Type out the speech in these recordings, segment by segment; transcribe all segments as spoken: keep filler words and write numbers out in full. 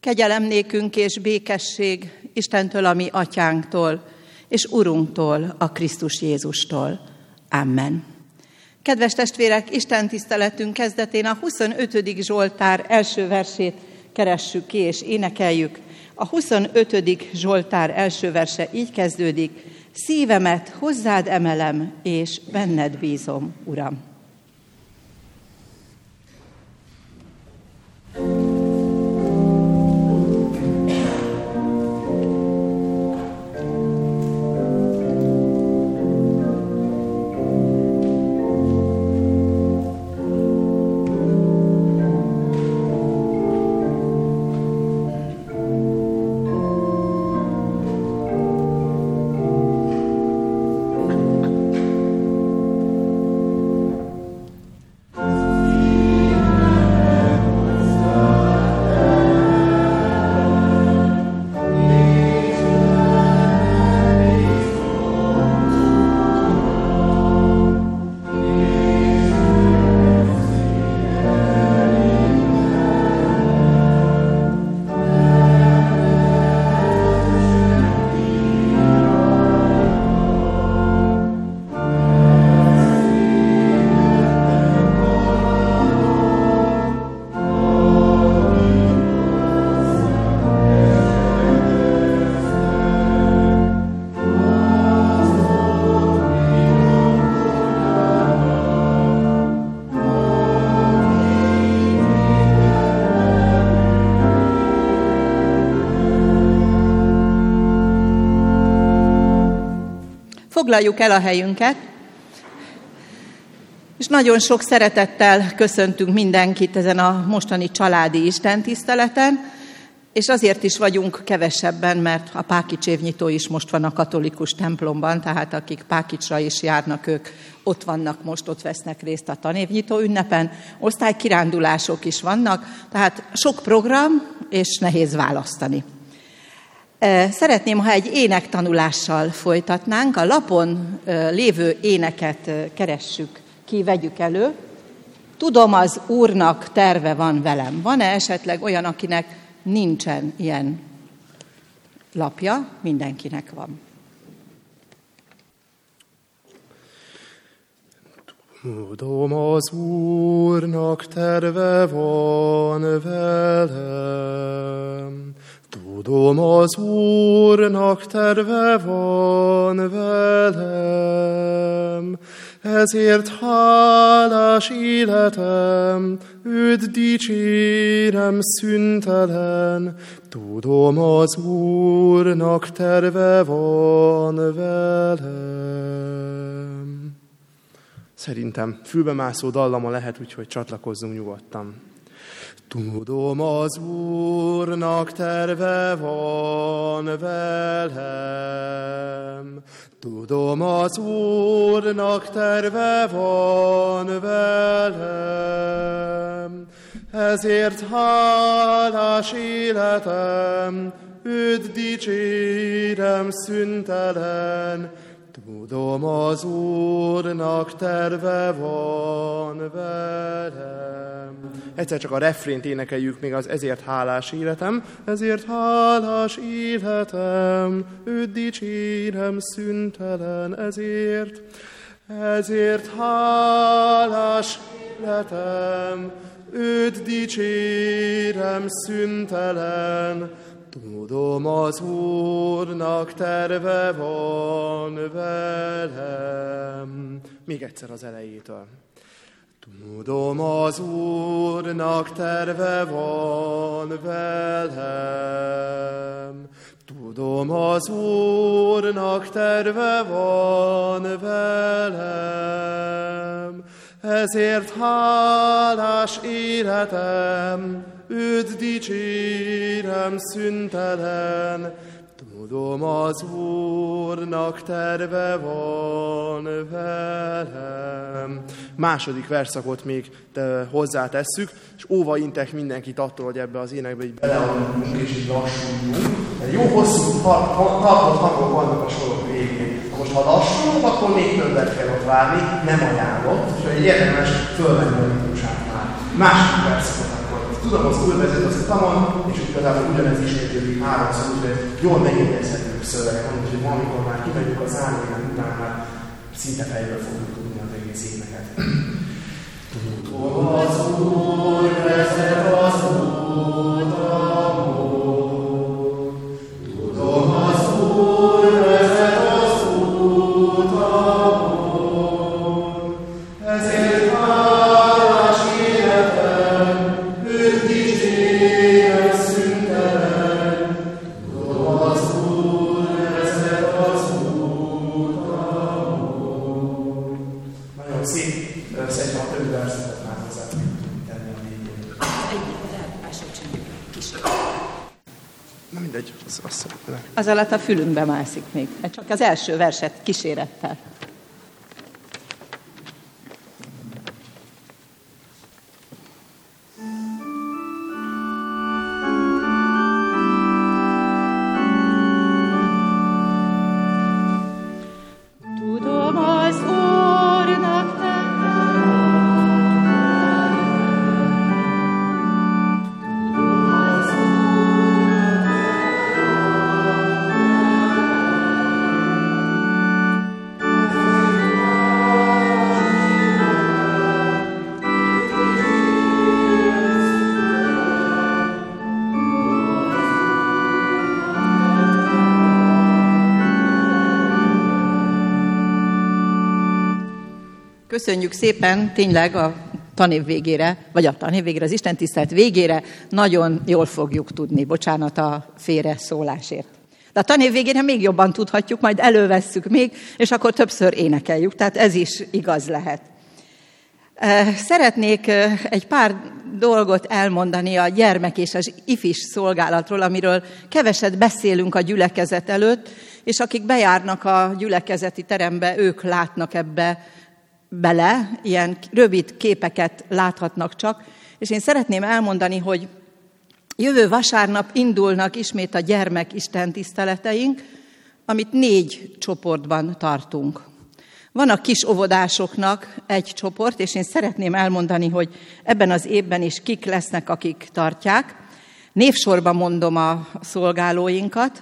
Kegyelem nékünk és békesség Istentől, a mi atyánktól, és Urunktól, a Krisztus Jézustól. Amen. Kedves testvérek, Isten tiszteletünk kezdetén a huszonötödik Zsoltár első versét keressük ki és énekeljük. A huszonötödik Zsoltár első verse így kezdődik: szívemet hozzád emelem, és benned bízom, Uram. Foglaljuk el a helyünket, és nagyon sok szeretettel köszöntünk mindenkit ezen a mostani családi istentiszteleten, és azért is vagyunk kevesebben, mert a Pákics évnyitó is most van a katolikus templomban, tehát akik Pákicsra is járnak, ők ott vannak most, ott vesznek részt a tanévnyitó ünnepen. Osztálykirándulások is vannak, tehát sok program, és nehéz választani. Szeretném, ha egy énektanulással folytatnánk. A lapon lévő éneket keressük ki, vegyük elő. Tudom, az Úrnak terve van velem. Van-e esetleg olyan, akinek nincsen ilyen lapja? Mindenkinek van. Tudom, az Úrnak terve van velem. Tudom, az Úrnak terve van velem, ezért hálás életem, őt dicsérem szüntelen. Tudom, az Úrnak terve van velem. Szerintem fülbemászó dallama lehet, úgyhogy csatlakozzunk nyugodtan. Tudom, az Úrnak terve van velem. Tudom, az Úrnak terve van velem. Ezért hálás életem, őt dicsérem szüntelen. Tudom, az Úrnak terve van velem. Egyszer csak a refrént énekeljük még, az ezért hálás életem, ezért hálás életem, őt dicsérem szüntelen, ezért, ezért hálás életem, őt dicsérem szüntelen. Tudom, az Úrnak terve van velem. Még egyszer az elejétől. Tudom, az Úrnak terve van velem. Tudom, az Úrnak terve van velem. Ezért hálás életem, őt dicsérem szüntelen. Tudom, az Úrnak terve van velem. Második verszakot még hozzátesszük, és óva intek mindenkit attól, hogy ebbe az énekbe így beleadunk és így lassuljunk. Jó hosszú, tartott hangok vannak a sorok végén. Most ha lassulunk, akkor még többet kell ott várni, nem ajánlott, és egy érdemes fölvenni a ritmusát már. Második verszakot akkor tudom, az újvezet az utamon, és igazából ugyanez ismétlődik háromszor, úgyhogy jól megjegyezhetők szövegek, úgyhogy valamikor már kimegyünk az álmének után, már szinte fejből fogjuk tudni az egész éneket. Tudom, az Úr vezet az utamon, tudom, az Úr vezet az utamon, ezért hálás életem, őt dicsérem szüntelen, tudom, az Úr vezet az utamon. Nagyon szép, szerintem a többi versetet már hozzá tenni a végén. Na mindegy, az azt szeretne. Az alatt a fülünkbe mászik még. Csak az első verset kísérettel. Köszönjük szépen, tényleg a tanév végére, vagy a tanév végére, az istentisztelet végére nagyon jól fogjuk tudni. Bocsánat a félre szólásért. De a tanév végére még jobban tudhatjuk, majd elővesszük még, és akkor többször énekeljük, tehát ez is igaz lehet. Szeretnék egy pár dolgot elmondani a gyermek és az ifis szolgálatról, amiről keveset beszélünk a gyülekezet előtt, és akik bejárnak a gyülekezeti terembe, ők látnak ebbe bele, ilyen rövid képeket láthatnak csak, és én szeretném elmondani, hogy jövő vasárnap indulnak ismét a gyermek istentiszteleteink, amit négy csoportban tartunk. Van a kis óvodásoknak egy csoport, és én szeretném elmondani, hogy ebben az évben is kik lesznek, akik tartják. Névsorban mondom a szolgálóinkat.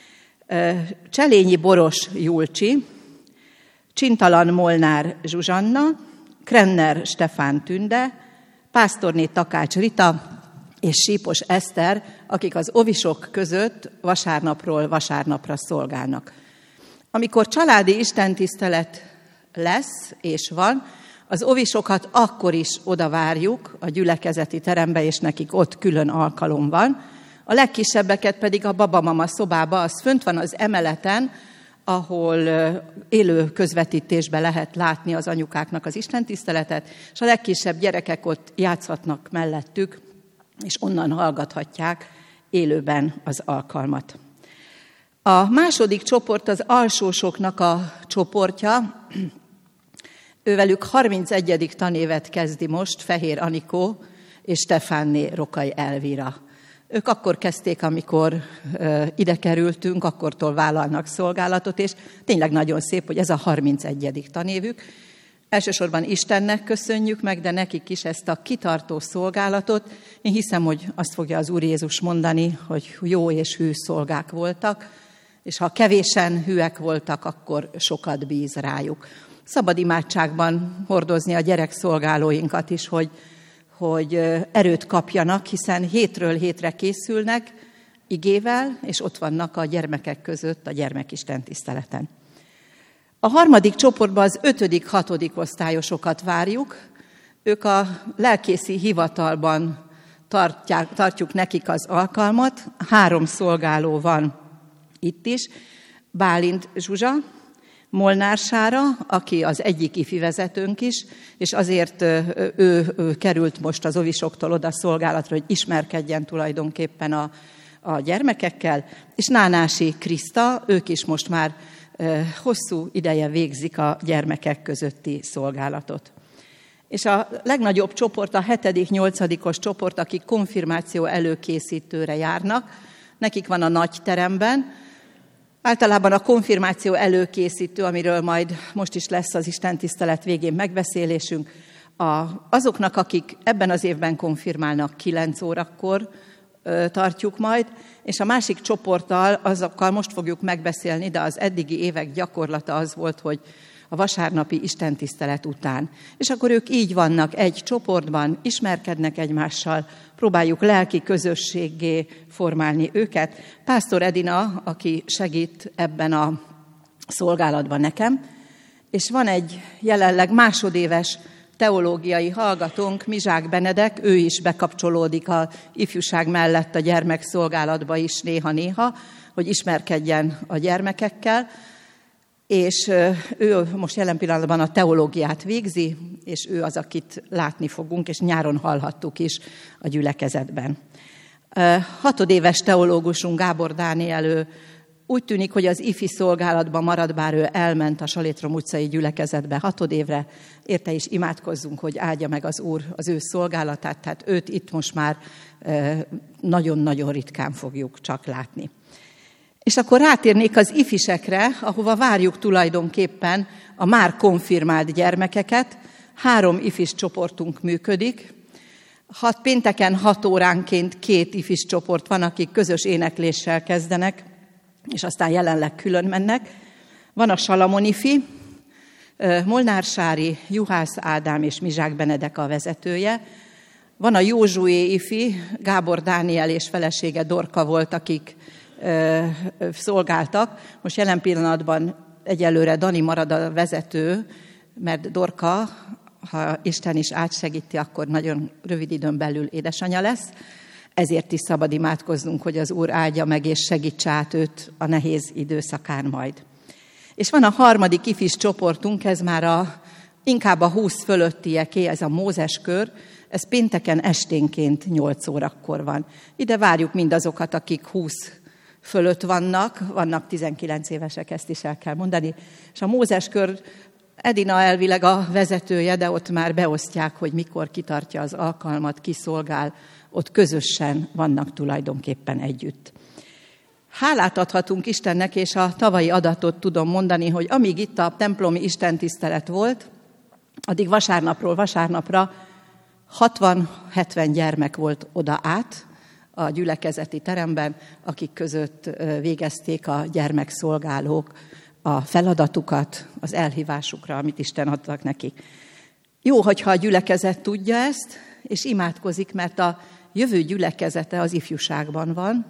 Cselényi Boros Julcsi, Csintalan Molnár Zsuzsanna, Krenner Stefán Tünde, Pásztorné Takács Rita és Sípos Eszter, akik az ovisok között vasárnapról vasárnapra szolgálnak. Amikor családi istentisztelet lesz és van, az ovisokat akkor is oda várjuk a gyülekezeti terembe, és nekik ott külön alkalom van. A legkisebbeket pedig a babamama szobába, az fönt van az emeleten, ahol élő közvetítésben lehet látni az anyukáknak az istentiszteletet, és a legkisebb gyerekek ott játszhatnak mellettük, és onnan hallgathatják élőben az alkalmat. A második csoport az alsósoknak a csoportja, ővelük harmincegyedik tanévet kezdi most Fehér Anikó és Stefánné Rokai Elvira. Ők akkor kezdték, amikor uh, ide kerültünk, akkortól vállalnak szolgálatot, és tényleg nagyon szép, hogy ez a harmincegyedik tanévük. Elsősorban Istennek köszönjük meg, de nekik is ezt a kitartó szolgálatot. Én hiszem, hogy azt fogja az Úr Jézus mondani, hogy jó és hű szolgák voltak, és ha kevésen hűek voltak, akkor sokat bíz rájuk. Szabad imádságban hordozni a gyerekszolgálóinkat is, hogy hogy erőt kapjanak, hiszen hétről hétre készülnek igével, és ott vannak a gyermekek között a gyermekistentiszteleten. A harmadik csoportban az ötödik, hatodik osztályosokat várjuk. Ők a lelkészi hivatalban tartják, tartjuk nekik az alkalmat. Három szolgáló van itt is. Bálint Zsuzsa, Molnár Sára, aki az egyik ifi vezetőnk is, és azért ő, ő, ő került most az ovisoktól oda szolgálatra, hogy ismerkedjen tulajdonképpen a, a gyermekekkel, és Nánási Kriszta, ők is most már e, hosszú ideje végzik a gyermekek közötti szolgálatot. És a legnagyobb csoport, a hetedik, nyolcadikos csoport, akik konfirmáció előkészítőre járnak, nekik van a nagy teremben. Általában a konfirmáció előkészítő, amiről majd most is lesz az istentisztelet végén megbeszélésünk, A, azoknak, akik ebben az évben konfirmálnak, kilenc órakor ö, tartjuk majd, és a másik csoporttal, azokkal most fogjuk megbeszélni, de az eddigi évek gyakorlata az volt, hogy a vasárnapi istentisztelet után. És akkor ők így vannak egy csoportban, ismerkednek egymással, próbáljuk lelki közösséggé formálni őket. Pásztor Edina, aki segít ebben a szolgálatban nekem, és van egy jelenleg másodéves teológiai hallgatónk, Mizsák Benedek, ő is bekapcsolódik az ifjúság mellett a gyermekszolgálatba is néha-néha, hogy ismerkedjen a gyermekekkel, és ő most jelen pillanatban a teológiát végzi, és ő az, akit látni fogunk, és nyáron hallhattuk is a gyülekezetben. Hatodéves teológusunk Gábor Dániel, ő úgy tűnik, hogy az ifi szolgálatban marad, bár ő elment a Salétrom utcai gyülekezetbe hatodévre. Érte is imádkozzunk, hogy áldja meg az Úr az ő szolgálatát, tehát őt itt most már nagyon-nagyon ritkán fogjuk csak látni. És akkor rátérnék az ifisekre, ahova várjuk tulajdonképpen a már konfirmált gyermekeket. Három ifis csoportunk működik. Hat, pénteken hat óránként két ifis csoport van, akik közös énekléssel kezdenek, és aztán jelenleg külön mennek. Van a Salamon ifi, Molnár Sári, Juhász Ádám és Mizsák Benedek a vezetője. Van a Józsué ifi, Gábor Dániel és felesége Dorka volt, akik ö, ö, szolgáltak. Most jelen pillanatban egyelőre Dani marad a vezető, mert Dorka, ha Isten is átsegíti, akkor nagyon rövid időn belül édesanyja lesz. Ezért is szabad imádkoznunk, hogy az Úr áldja meg és segítse át őt a nehéz időszakán majd. És van a harmadik ifis csoportunk, ez már a, inkább a húsz fölöttieké, ez a Mózes kör, ez pénteken esténként nyolc órakor van. Ide várjuk mindazokat, akik húsz fölött vannak, vannak tizenkilenc évesek, ezt is el kell mondani, és a Mózes kör Edina elvileg a vezetője, de ott már beosztják, hogy mikor kitartja az alkalmat, kiszolgál, ott közösen vannak tulajdonképpen együtt. Hálát adhatunk Istennek, és a tavalyi adatot tudom mondani, hogy amíg itt a templomi istentisztelet volt, addig vasárnapról vasárnapra hatvan-hetven gyermek volt oda át a gyülekezeti teremben, akik között végezték a gyermekszolgálók a feladatukat, az elhívásukra, amit Isten adtak nekik. Jó, hogyha a gyülekezet tudja ezt, és imádkozik, mert a jövő gyülekezete az ifjúságban van,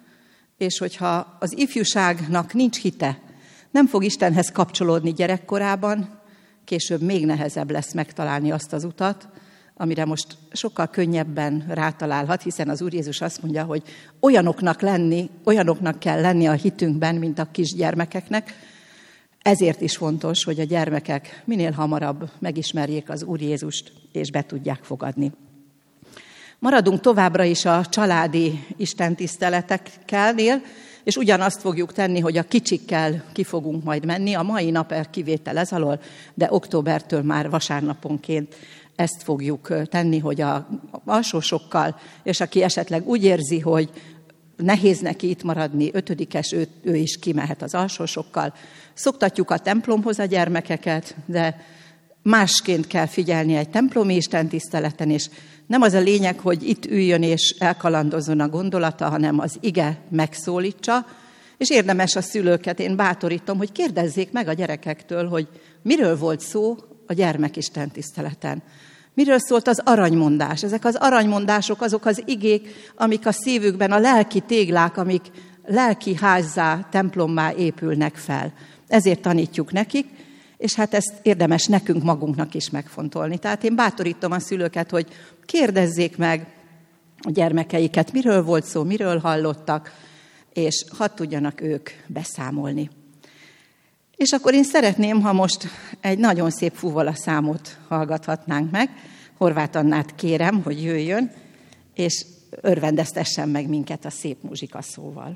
és hogyha az ifjúságnak nincs hite, nem fog Istenhez kapcsolódni gyerekkorában, később még nehezebb lesz megtalálni azt az utat, amire most sokkal könnyebben rátalálhat, hiszen az Úr Jézus azt mondja, hogy olyanoknak lenni, olyanoknak kell lenni a hitünkben, mint a kisgyermekeknek. Ezért is fontos, hogy a gyermekek minél hamarabb megismerjék az Úr Jézust, és be tudják fogadni. Maradunk továbbra is a családi istentiszteletekkelnél, és ugyanazt fogjuk tenni, hogy a kicsikkel ki fogunk majd menni. A mai nap kivétel ez alól, de októbertől már vasárnaponként ezt fogjuk tenni, hogy a alsósokkal, és aki esetleg úgy érzi, hogy nehéz neki itt maradni, ötödikes, ő, ő is kimehet az alsósokkal. Szoktatjuk a templomhoz a gyermekeket, de másként kell figyelni egy templomi istentiszteleten, és nem az a lényeg, hogy itt üljön és elkalandozzon a gondolata, hanem az ige megszólítsa, és érdemes a szülőket, én bátorítom, hogy kérdezzék meg a gyerekektől, hogy miről volt szó a gyermekistentiszteleten. Miről szólt az aranymondás? Ezek az aranymondások, azok az igék, amik a szívükben, a lelki téglák, amik lelki házzá, templommá épülnek fel. Ezért tanítjuk nekik, és hát ezt érdemes nekünk magunknak is megfontolni. Tehát én bátorítom a szülőket, hogy kérdezzék meg a gyermekeiket, miről volt szó, miről hallottak, és hadd tudjanak ők beszámolni. És akkor én szeretném, ha most egy nagyon szép fuvola számot hallgathatnánk meg. Horváth Annát kérem, hogy jöjjön, és örvendeztessen meg minket a szép muzsikaszóval.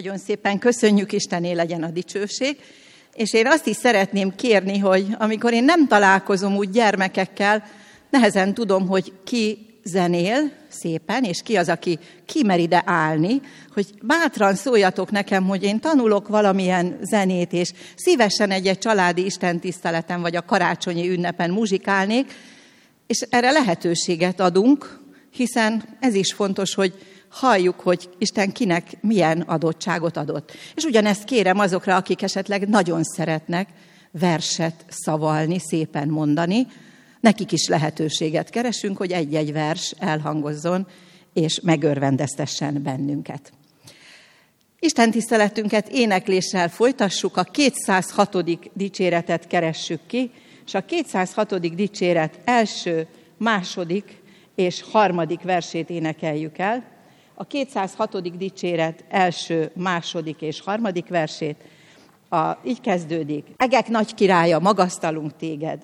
Nagyon szépen köszönjük, Istené legyen a dicsőség. És én azt is szeretném kérni, hogy amikor én nem találkozom úgy gyermekekkel, nehezen tudom, hogy ki zenél szépen, és ki az, aki kimer ide állni, hogy bátran szóljatok nekem, hogy én tanulok valamilyen zenét, és szívesen egy-egy családi istentiszteleten, vagy a karácsonyi ünnepen muzsikálnék, és erre lehetőséget adunk, hiszen ez is fontos, hogy halljuk, hogy Isten kinek milyen adottságot adott. És ugyanezt kérem azokra, akik esetleg nagyon szeretnek verset szavalni, szépen mondani, nekik is lehetőséget keresünk, hogy egy-egy vers elhangozzon, és megörvendeztessen bennünket. Isten tiszteletünket énekléssel folytassuk, a kétszázhatodik dicséretet keressük ki, és a kétszázhatodik dicséret első, második és harmadik versét énekeljük el. A kétszázhatodik dicséret első, második és harmadik versét, a, így kezdődik. Egek nagy királya, magasztalunk téged.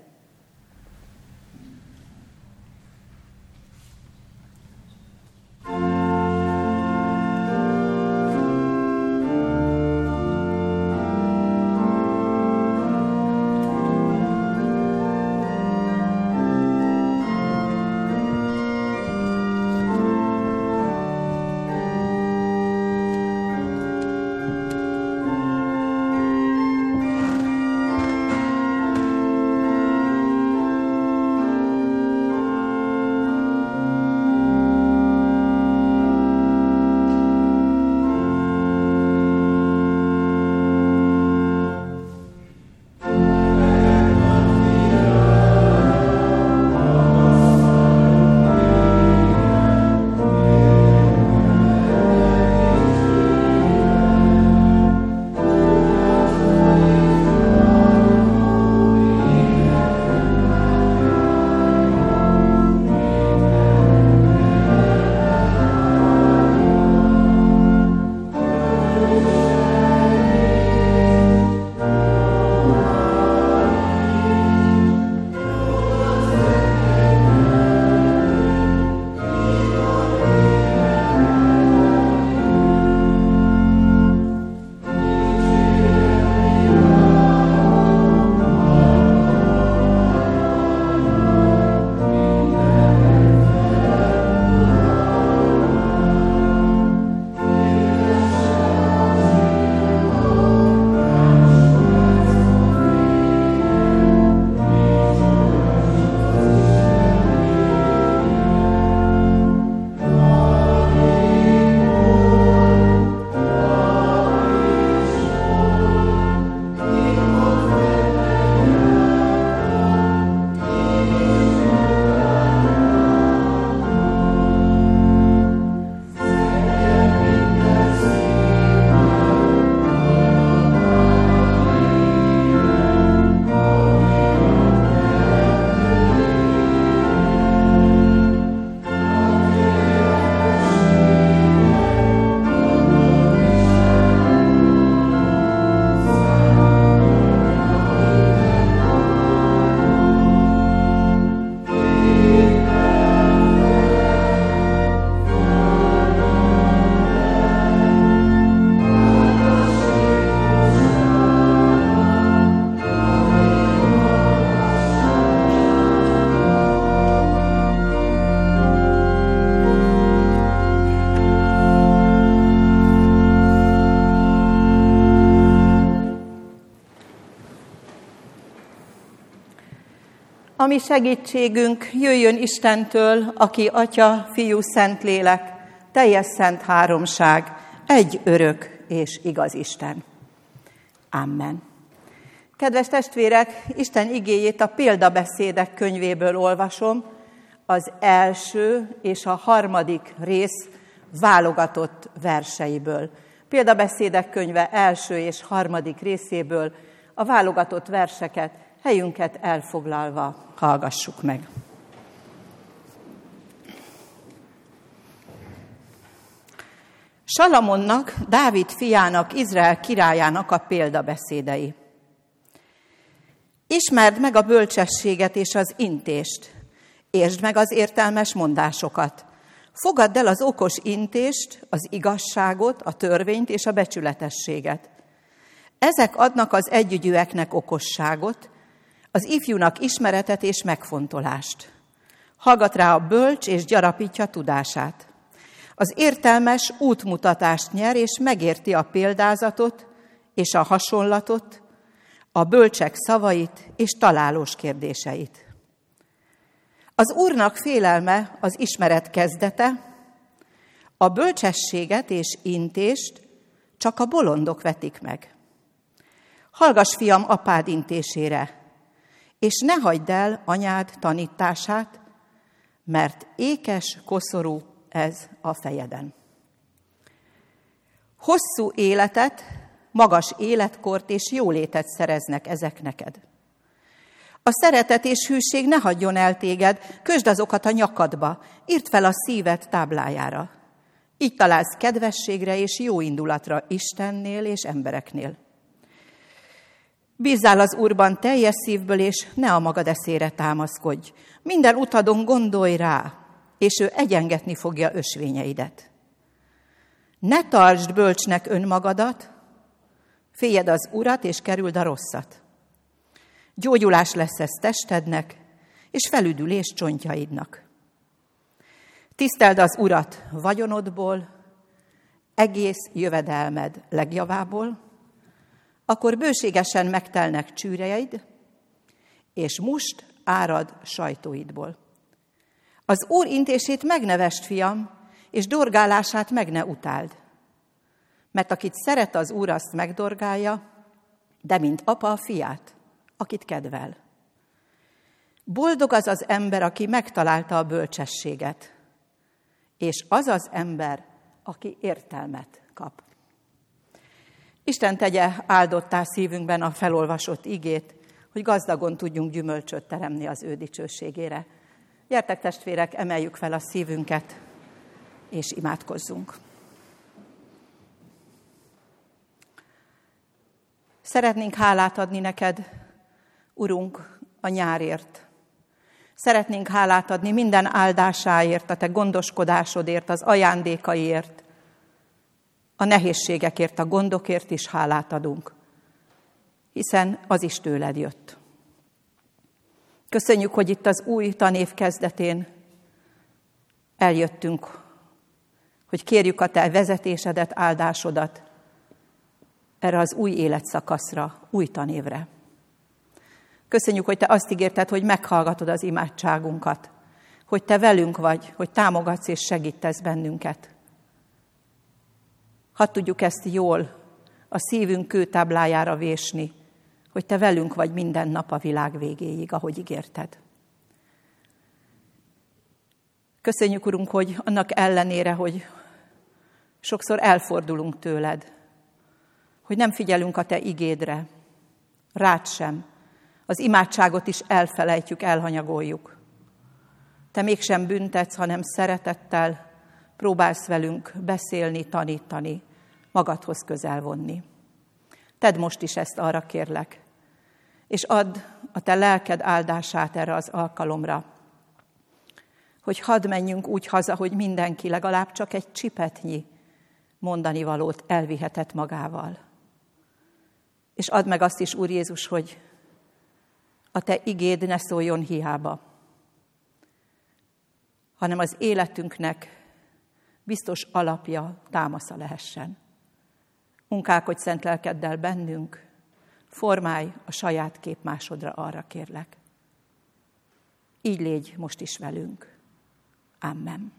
A mi segítségünk jöjjön Istentől, aki Atya, Fiú, Szentlélek, teljes szent háromság, egy örök és igaz Isten. Amen. Kedves testvérek, Isten igéjét a Példabeszédek könyvéből olvasom, az első és a harmadik rész válogatott verseiből. Példabeszédek könyve első és harmadik részéből a válogatott verseket helyünket elfoglalva hallgassuk meg. Salamonnak, Dávid fiának, Izrael királyának a példabeszédei. Ismerd meg a bölcsességet és az intést, értsd meg az értelmes mondásokat. Fogadd el az okos intést, az igazságot, a törvényt és a becsületességet. Ezek adnak az együgyűeknek okosságot, az ifjúnak ismeretet és megfontolást. Hallgat rá a bölcs és gyarapítja tudását. Az értelmes útmutatást nyer és megérti a példázatot és a hasonlatot, a bölcsek szavait és találós kérdéseit. Az Úrnak félelme az ismeret kezdete, a bölcsességet és intést csak a bolondok vetik meg. Hallgass, fiam, apád intésére, és ne hagyd el anyád tanítását, mert ékes, koszorú ez a fejeden. Hosszú életet, magas életkort és jólétet szereznek ezek neked. A szeretet és hűség ne hagyjon el téged, kösd azokat a nyakadba, írd fel a szíved táblájára. Így találsz kedvességre és jó indulatra Istennél és embereknél. Bízzál az Úrban teljes szívből, és ne a magad eszére támaszkodj. Minden utadon gondolj rá, és ő egyengetni fogja ösvényeidet. Ne tartsd bölcsnek önmagadat, féljed az Urat, és kerüld a rosszat. Gyógyulás lesz ez testednek, és felüdülés csontjaidnak. Tiszteld az Urat vagyonodból, egész jövedelmed legjavából, akkor bőségesen megtelnek csűreid, és must árad sajtóidból. Az Úr intését megnevest, fiam, és dorgálását meg ne utáld. Mert akit szeret az Úr, azt megdorgálja, de mint apa a fiát, akit kedvel. Boldog az az ember, aki megtalálta a bölcsességet, és az az ember, aki értelmet kap. Isten tegye áldottá szívünkben a felolvasott igét, hogy gazdagon tudjunk gyümölcsöt teremni az ő dicsőségére. Gyertek, testvérek, emeljük fel a szívünket, és imádkozzunk. Szeretnénk hálát adni neked, Urunk, a nyárért. Szeretnénk hálát adni minden áldásáért, a te gondoskodásodért, az ajándékaiért, a nehézségekért, a gondokért is hálát adunk, hiszen az is tőled jött. Köszönjük, hogy itt az új tanév kezdetén eljöttünk, hogy kérjük a te vezetésedet, áldásodat erre az új életszakaszra, új tanévre. Köszönjük, hogy te azt ígérted, hogy meghallgatod az imádságunkat, hogy te velünk vagy, hogy támogatsz és segítesz bennünket. Hadd tudjuk ezt jól a szívünk kőtáblájára vésni, hogy te velünk vagy minden nap a világ végéig, ahogy ígérted. Köszönjük, Urunk, hogy annak ellenére, hogy sokszor elfordulunk tőled, hogy nem figyelünk a te igédre, rád sem, az imádságot is elfelejtjük, elhanyagoljuk. Te mégsem büntetsz, hanem szeretettel próbálsz velünk beszélni, tanítani, magadhoz közel vonni. Tedd most is ezt, arra kérlek, és add a te lelked áldását erre az alkalomra, hogy hadd menjünk úgy haza, hogy mindenki legalább csak egy csipetnyi mondani valót elvihetett magával. És add meg azt is, Úr Jézus, hogy a te igéd ne szóljon hiába, hanem az életünknek biztos alapja, támasza lehessen. Munkálkodj szent lelkeddel bennünk, formálj a saját képmásodra, arra kérlek. Így légy most is velünk. Amen.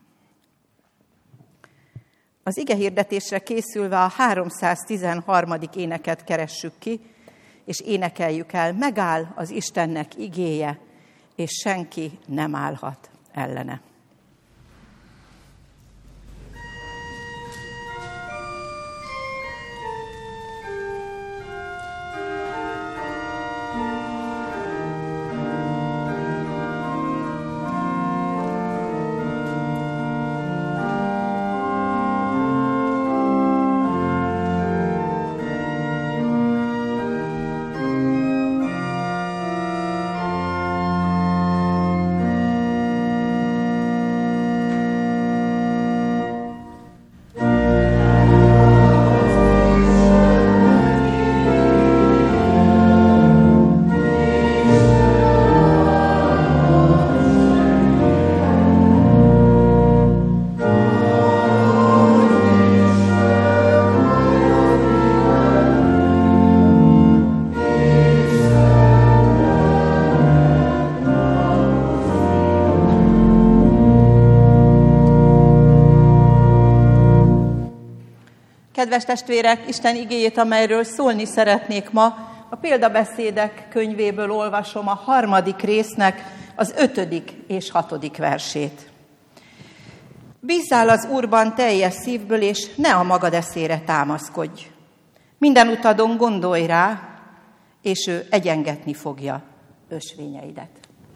Az igehirdetésre készülve a háromszáztizenharmadik éneket keressük ki, és énekeljük el, megáll az Istennek igéje, és senki nem állhat ellene. Kedves testvérek, Isten igéjét, amelyről szólni szeretnék ma, a példabeszédek könyvéből olvasom a harmadik résznek az ötödik és hatodik versét. Bízzál az Úrban teljes szívből, és ne a magad eszére támaszkodj. Minden utadon gondolj rá, és ő egyengetni fogja ösvényeidet.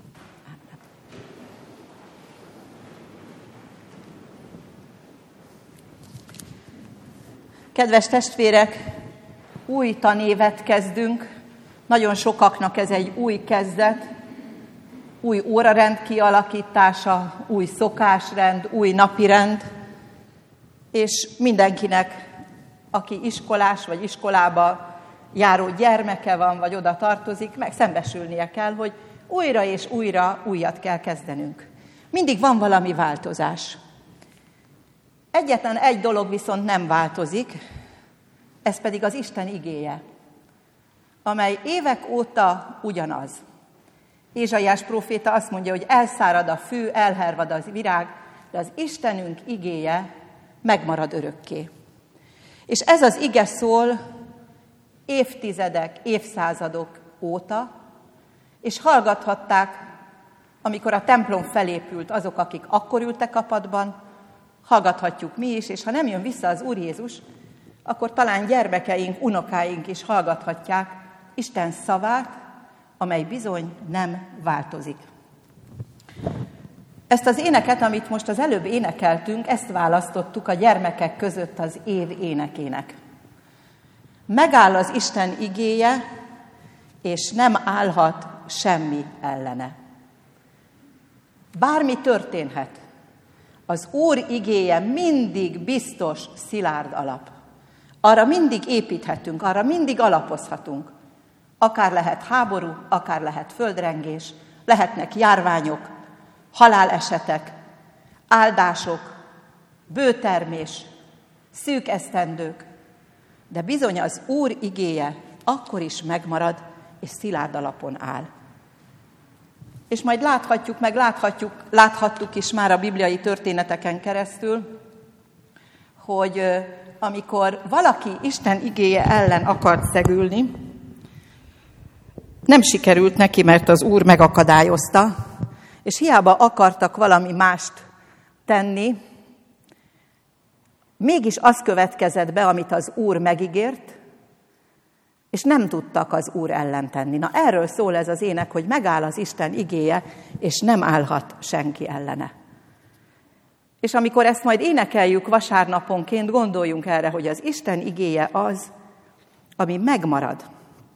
Kedves testvérek, új tanévet kezdünk, nagyon sokaknak ez egy új kezdet, új órarend kialakítása, új szokásrend, új napirend, és mindenkinek, aki iskolás vagy iskolába járó gyermeke van, vagy oda tartozik, meg szembesülnie kell, hogy újra és újra újat kell kezdenünk. Mindig van valami változás. Egyetlen egy dolog viszont nem változik, ez pedig az Isten igéje, amely évek óta ugyanaz. Ézsaiás próféta azt mondja, hogy elszárad a fű, elhervad az virág, de az Istenünk igéje megmarad örökké. És ez az ige szól évtizedek, évszázadok óta, és hallgathatták, amikor a templom felépült azok, akik akkor ültek a padban, hallgathatjuk mi is, és ha nem jön vissza az Úr Jézus, akkor talán gyermekeink, unokáink is hallgathatják Isten szavát, amely bizony nem változik. Ezt az éneket, amit most az előbb énekeltünk, ezt választottuk a gyermekek között az év énekének. Megáll az Isten igéje, és nem állhat semmi ellene. Bármi történhet, az Úr igéje mindig biztos, szilárd alap. Arra mindig építhetünk, arra mindig alapozhatunk. Akár lehet háború, akár lehet földrengés, lehetnek járványok, halálesetek, áldások, bőtermés, szűk esztendők, de bizony az Úr igéje akkor is megmarad, és szilárd alapon áll. És majd láthatjuk, meg láthatjuk, láthattuk is már a bibliai történeteken keresztül, hogy amikor valaki Isten igéje ellen akart szegülni, nem sikerült neki, mert az Úr megakadályozta, és hiába akartak valami mást tenni, mégis az következett be, amit az Úr megígért, és nem tudtak az Úr ellen tenni. Na erről szól ez az ének, hogy megáll az Isten igéje, és nem állhat senki ellene. És amikor ezt majd énekeljük vasárnaponként, gondoljunk erre, hogy az Isten igéje az, ami megmarad.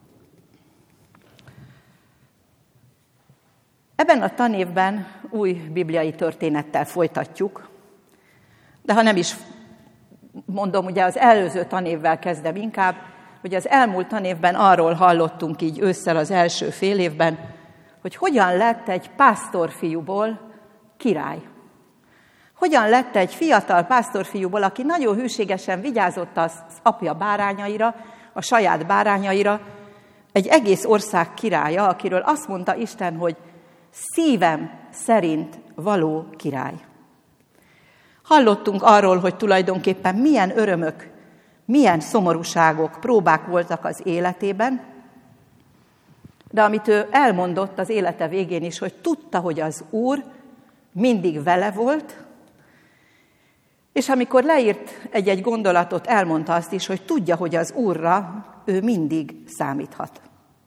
Ebben a tanévben új bibliai történettel folytatjuk, de ha nem is mondom, ugye az előző tanévvel kezdem inkább, hogy az elmúlt tanévben arról hallottunk így ősszel az első fél évben, hogy hogyan lett egy pásztorfiúból király. Hogyan lett egy fiatal pásztorfiúból, aki nagyon hűségesen vigyázott az apja bárányaira, a saját bárányaira, egy egész ország királya, akiről azt mondta Isten, hogy szívem szerint való király. Hallottunk arról, hogy tulajdonképpen milyen örömök, milyen szomorúságok, próbák voltak az életében, de amit ő elmondott az élete végén is, hogy tudta, hogy az Úr mindig vele volt, és amikor leírt egy-egy gondolatot, elmondta azt is, hogy tudja, hogy az Úrra ő mindig számíthat.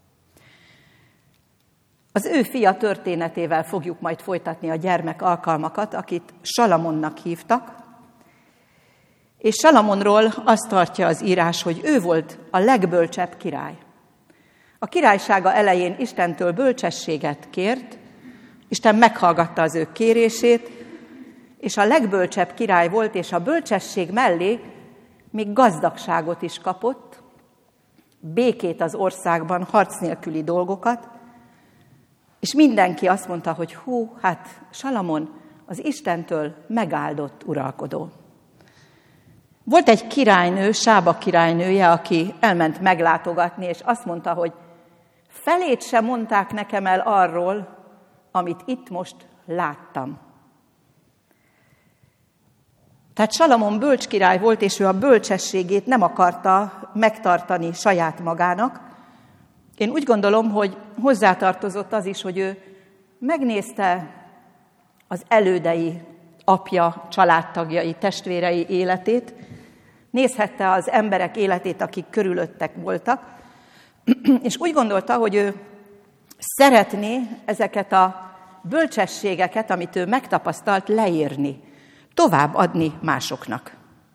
Az ő fia történetével fogjuk majd folytatni a gyermek alkalmakat, akit Salamonnak hívtak, és Salamonról azt tartja az írás, hogy ő volt a legbölcsebb király. A királysága elején Istentől bölcsességet kért, Isten meghallgatta az ő kérését, és a legbölcsebb király volt, és a bölcsesség mellé még gazdagságot is kapott, békét az országban, harc nélküli dolgokat, és mindenki azt mondta, hogy hú, hát Salamon az Istentől megáldott uralkodó. Volt egy királynő, Sába királynője, aki elment meglátogatni, és azt mondta, hogy felét sem mondták nekem el arról, amit itt most láttam. Tehát Salamon bölcs király volt, és ő a bölcsességét nem akarta megtartani saját magának. Én úgy gondolom, hogy hozzátartozott az is, hogy ő megnézte az elődei, apja, családtagjai, testvérei életét, nézhette az emberek életét, akik körülöttek voltak, és úgy gondolta, hogy ő szeretné ezeket a bölcsességeket, amit ő megtapasztalt, leírni, továbbadni másoknak.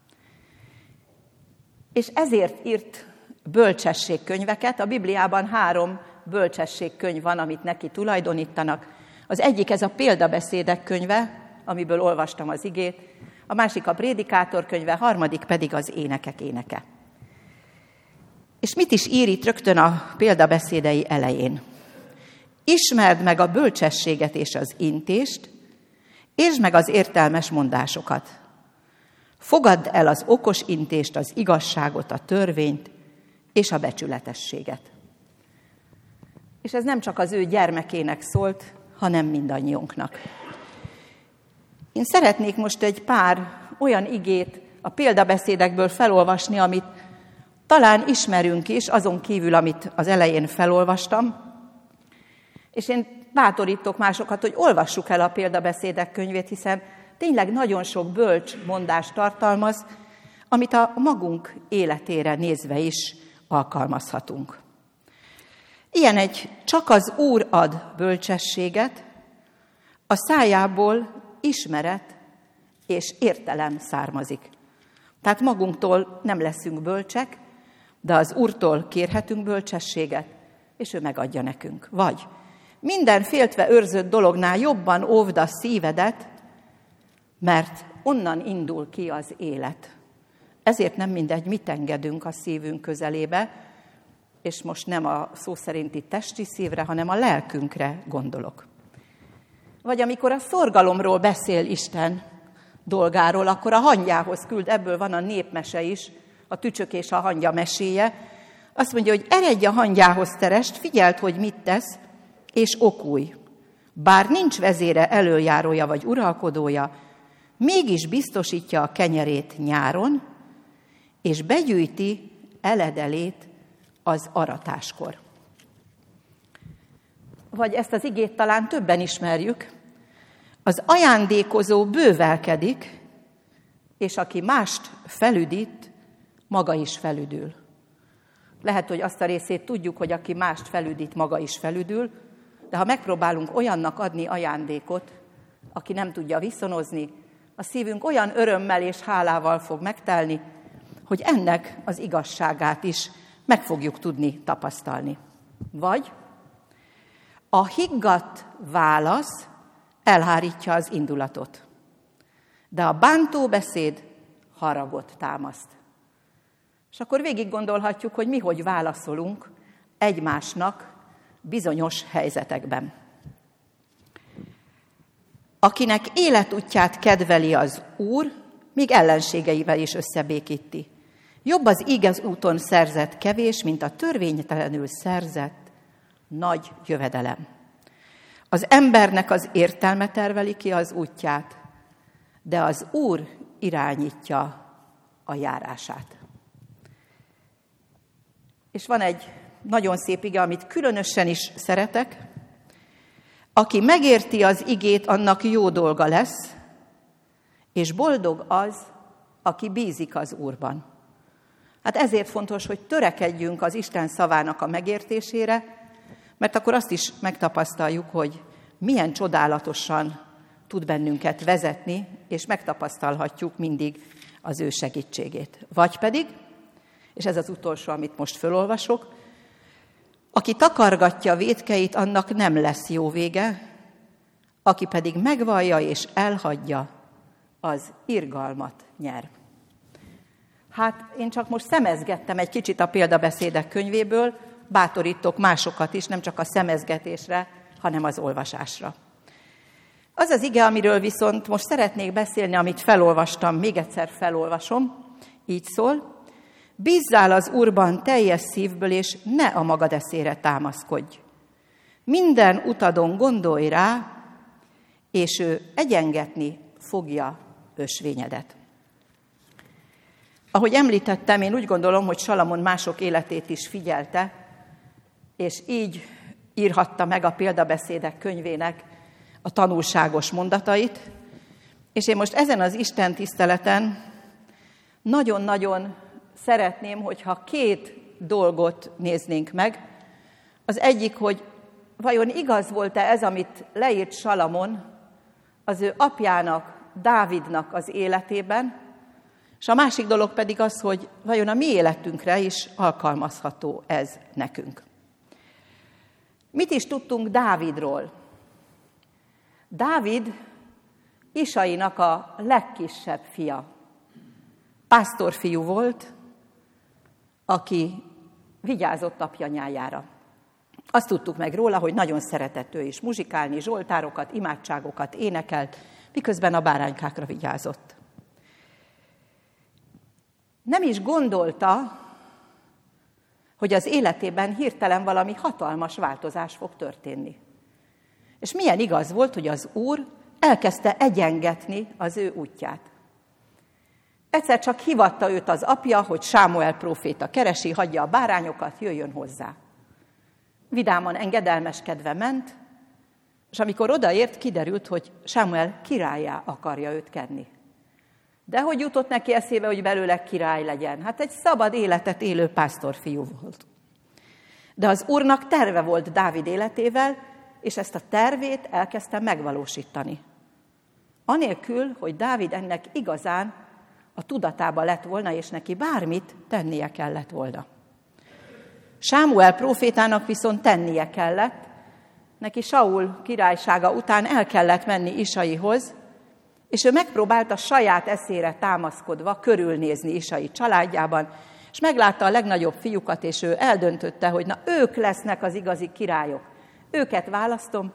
És ezért írt bölcsességkönyveket. A Bibliában három bölcsességkönyv van, amit neki tulajdonítanak. Az egyik ez a példabeszédek könyve, amiből olvastam az igét, a másik a prédikátor könyve, a harmadik pedig az énekek éneke. És mit is ír itt rögtön a példabeszédei elején? Ismerd meg a bölcsességet és az intést, értsd meg az értelmes mondásokat. Fogadd el az okos intést, az igazságot, a törvényt és a becsületességet. És ez nem csak az ő gyermekének szólt, hanem mindannyiunknak. Én szeretnék most egy pár olyan igét a példabeszédekből felolvasni, amit talán ismerünk is, azon kívül, amit az elején felolvastam. És én bátorítok másokat, hogy olvassuk el a példabeszédek könyvét, hiszen tényleg nagyon sok bölcs mondást tartalmaz, amit a magunk életére nézve is alkalmazhatunk. Ilyen egy csak az Úr ad bölcsességet, a szájából ismeret és értelem származik. Tehát magunktól nem leszünk bölcsek, de az Úrtól kérhetünk bölcsességet, és ő megadja nekünk. Vagy minden féltve őrzött dolognál jobban óvd a szívedet, mert onnan indul ki az élet. Ezért nem mindegy, mit engedünk a szívünk közelébe, és most nem a szó szerinti testi szívre, hanem a lelkünkre gondolok. Vagy amikor a szorgalomról beszél Isten dolgáról, akkor a hangyához küld, ebből van a népmese is, a tücsök és a hangya meséje. Azt mondja, hogy eredj a hangyához terest, figyeld, hogy mit tesz, és okulj. Bár nincs vezére, elöljárója vagy uralkodója, mégis biztosítja a kenyerét nyáron, és begyűjti eledelét az aratáskor. Vagy ezt az igét talán többen ismerjük. Az ajándékozó bővelkedik, és aki mást felüdít, maga is felüdül. Lehet, hogy azt a részét tudjuk, hogy aki mást felüdít, maga is felüdül, de ha megpróbálunk olyannak adni ajándékot, aki nem tudja viszonozni, a szívünk olyan örömmel és hálával fog megtelni, hogy ennek az igazságát is meg fogjuk tudni tapasztalni. Vagy a higgadt válasz elhárítja az indulatot, de a bántó beszéd haragot támaszt. És akkor végig gondolhatjuk, hogy mi hogy válaszolunk egymásnak bizonyos helyzetekben. Akinek életútját kedveli az Úr, még ellenségeivel is összebékíti. Jobb az igaz úton szerzett kevés, mint a törvénytelenül szerzett nagy jövedelem. Az embernek az értelme terveli ki az útját, de az Úr irányítja a járását. És van egy nagyon szép ige, amit különösen is szeretek. Aki megérti az igét, annak jó dolga lesz, és boldog az, aki bízik az Úrban. Hát ezért fontos, hogy törekedjünk az Isten szavának a megértésére, mert akkor azt is megtapasztaljuk, hogy milyen csodálatosan tud bennünket vezetni, és megtapasztalhatjuk mindig az ő segítségét. Vagy pedig, és ez az utolsó, amit most felolvasok, aki takargatja vétkeit, annak nem lesz jó vége, aki pedig megvallja és elhagyja, az irgalmat nyer. Hát én csak most szemezgettem egy kicsit a példabeszédek könyvéből, bátorítok másokat is, nem csak a szemezgetésre, hanem az olvasásra. Az az ige, amiről viszont most szeretnék beszélni, amit felolvastam, még egyszer felolvasom, így szól: bízzál az Úrban teljes szívből, és ne a magad eszére támaszkodj. Minden utadon gondolj rá, és ő egyengetni fogja ösvényedet. Ahogy említettem, én úgy gondolom, hogy Salamon mások életét is figyelte, és így írhatta meg a példabeszédek könyvének a tanulságos mondatait, és én most ezen az Isten tiszteleten nagyon-nagyon szeretném, hogyha két dolgot néznénk meg. Az egyik, hogy vajon igaz volt-e ez, amit leírt Salamon az ő apjának, Dávidnak az életében, és a másik dolog pedig az, hogy vajon a mi életünkre is alkalmazható ez nekünk. Mit is tudtunk Dávidról? Dávid Isainak a legkisebb fia. Pásztorfiú volt, aki vigyázott apjanyájára. Azt tudtuk meg róla, hogy nagyon szeretett ő is muzsikálni, zsoltárokat, imádságokat énekelt, miközben a báránykákra vigyázott. Nem is gondolta, hogy az életében hirtelen valami hatalmas változás fog történni. És milyen igaz volt, hogy az Úr elkezdte egyengetni az ő útját. Egyszer csak hívatta őt az apja, hogy Sámuel próféta keresi, hagyja a bárányokat, jöjjön hozzá. Vidáman engedelmeskedve ment, és amikor odaért, kiderült, hogy Sámuel királlyá akarja őt kenni. De hogy jutott neki eszébe, hogy belőle király legyen? Hát egy szabad életet élő pásztorfiú volt. De az Úrnak terve volt Dávid életével, és ezt a tervét elkezdte megvalósítani. Anélkül, hogy Dávid ennek igazán a tudatába lett volna, és neki bármit tennie kellett volna. Sámuel prófétának viszont tennie kellett, neki Saul királysága után el kellett menni Isaihoz, és ő megpróbált a saját eszére támaszkodva körülnézni Isai családjában, és meglátta a legnagyobb fiúkat, és ő eldöntötte, hogy na ők lesznek az igazi királyok. Őket választom.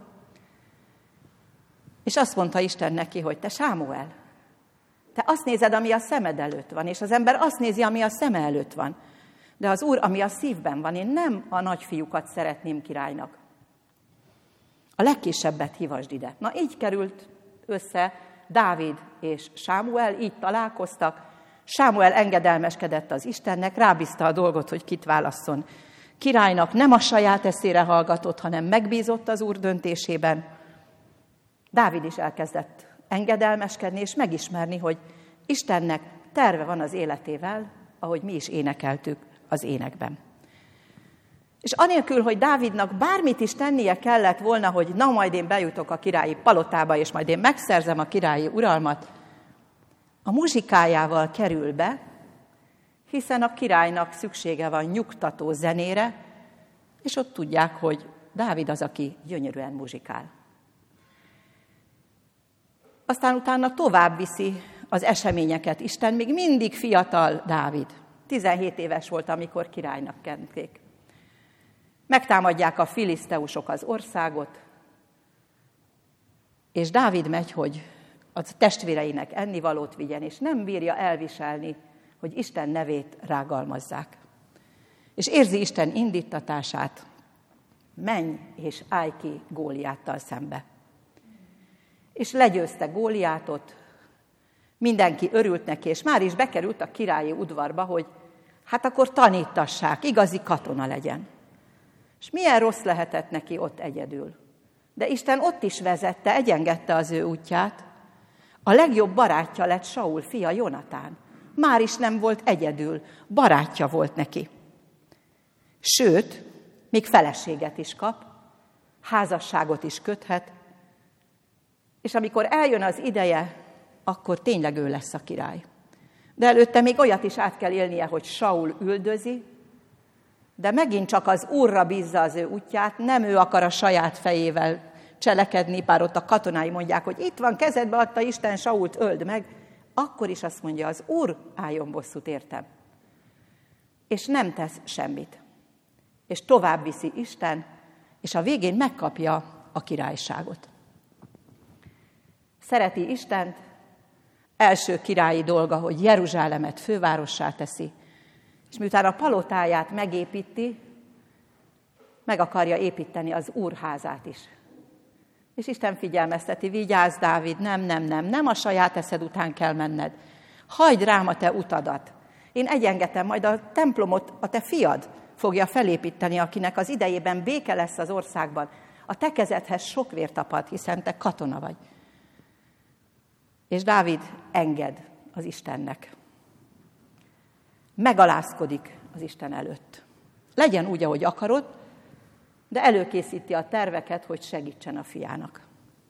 És azt mondta Isten neki, hogy te Sámuel, te azt nézed, ami a szemed előtt van, és az ember azt nézi, ami a szeme előtt van. De az Úr, ami a szívben van, én nem a nagyfiúkat szeretném királynak. A legkisebbet hívasd ide. Na így került össze Dávid és Sámuel, így találkoztak. Sámuel engedelmeskedett az Istennek, rábízta a dolgot, hogy kit válasszon királynak, nem a saját eszére hallgatott, hanem megbízott az Úr döntésében. Dávid is elkezdett engedelmeskedni és megismerni, hogy Istennek terve van az életével, ahogy mi is énekeltük az énekben. És anélkül, hogy Dávidnak bármit is tennie kellett volna, hogy na majd én bejutok a királyi palotába, és majd én megszerzem a királyi uralmat, a muzsikájával kerül be, hiszen a királynak szüksége van nyugtató zenére, és ott tudják, hogy Dávid az, aki gyönyörűen muzsikál. Aztán utána tovább viszi az eseményeket Isten, még mindig fiatal Dávid. tizenhét éves volt, amikor királynak kenték. Megtámadják a filiszteusok az országot, és Dávid megy, hogy a testvéreinek ennivalót vigyen, és nem bírja elviselni, hogy Isten nevét rágalmazzák. És érzi Isten indítatását, menj és állj ki Góliáttal szembe. És legyőzte Góliátot, mindenki örült neki, és már is bekerült a királyi udvarba, hogy hát akkor tanítassák, igazi katona legyen. És milyen rossz lehetett neki ott egyedül. De Isten ott is vezette, egyengedte az ő útját. A legjobb barátja lett Saul fia, Jonatán. Már is nem volt egyedül, barátja volt neki. Sőt, még feleséget is kap, házasságot is köthet, és amikor eljön az ideje, akkor tényleg ő lesz a király. De előtte még olyat is át kell élnie, hogy Saul üldözi, de megint csak az Úrra bízza az ő útját, nem ő akar a saját fejével cselekedni, bár ott a katonái mondják, hogy itt van, kezedbe adta Isten, Sault öld meg, akkor is azt mondja, az Úr álljon bosszút értem. És nem tesz semmit. És tovább viszi Isten, és a végén megkapja a királyságot. Szereti Istent, első királyi dolga, hogy Jeruzsálemet fővárossá teszi, és miután a palotáját megépíti, meg akarja építeni az Úrházát is. És Isten figyelmezteti, vigyázz, Dávid, nem, nem, nem, nem a saját eszed után kell menned. Hagyd rám a te utadat. Én egyengetem, majd a templomot a te fiad fogja felépíteni, akinek az idejében béke lesz az országban. A te kezedhez sok vér tapad, hiszen te katona vagy. És Dávid enged az Istennek. Megalázkodik az Isten előtt. Legyen úgy, ahogy akarod, de előkészíti a terveket, hogy segítsen a fiának.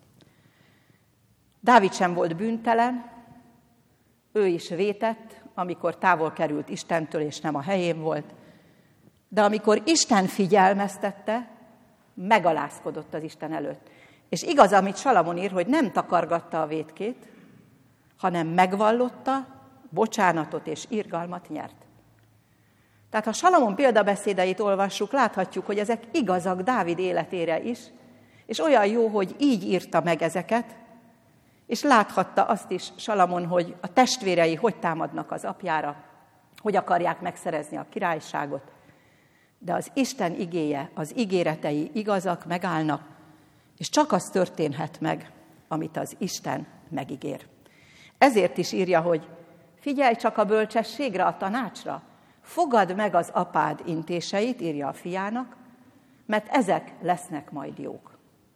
Dávid sem volt bűntelen, ő is vétett, amikor távol került Istentől, és nem a helyén volt. De amikor Isten figyelmeztette, megalázkodott az Isten előtt. És igaz, amit Salamon ír, hogy nem takargatta a vétkét, hanem megvallotta, bocsánatot és irgalmat nyert. Tehát ha Salamon példabeszédeit olvassuk, láthatjuk, hogy ezek igazak Dávid életére is, és olyan jó, hogy így írta meg ezeket, és láthatta azt is Salamon, hogy a testvérei hogy támadnak az apjára, hogy akarják megszerezni a királyságot. De az Isten igéje, az ígéretei igazak, megállnak, és csak az történhet meg, amit az Isten megígér. Ezért is írja, hogy figyelj csak a bölcsességre, a tanácsra, fogadd meg az apád intéseit, írja a fiának, mert ezek lesznek majd jók.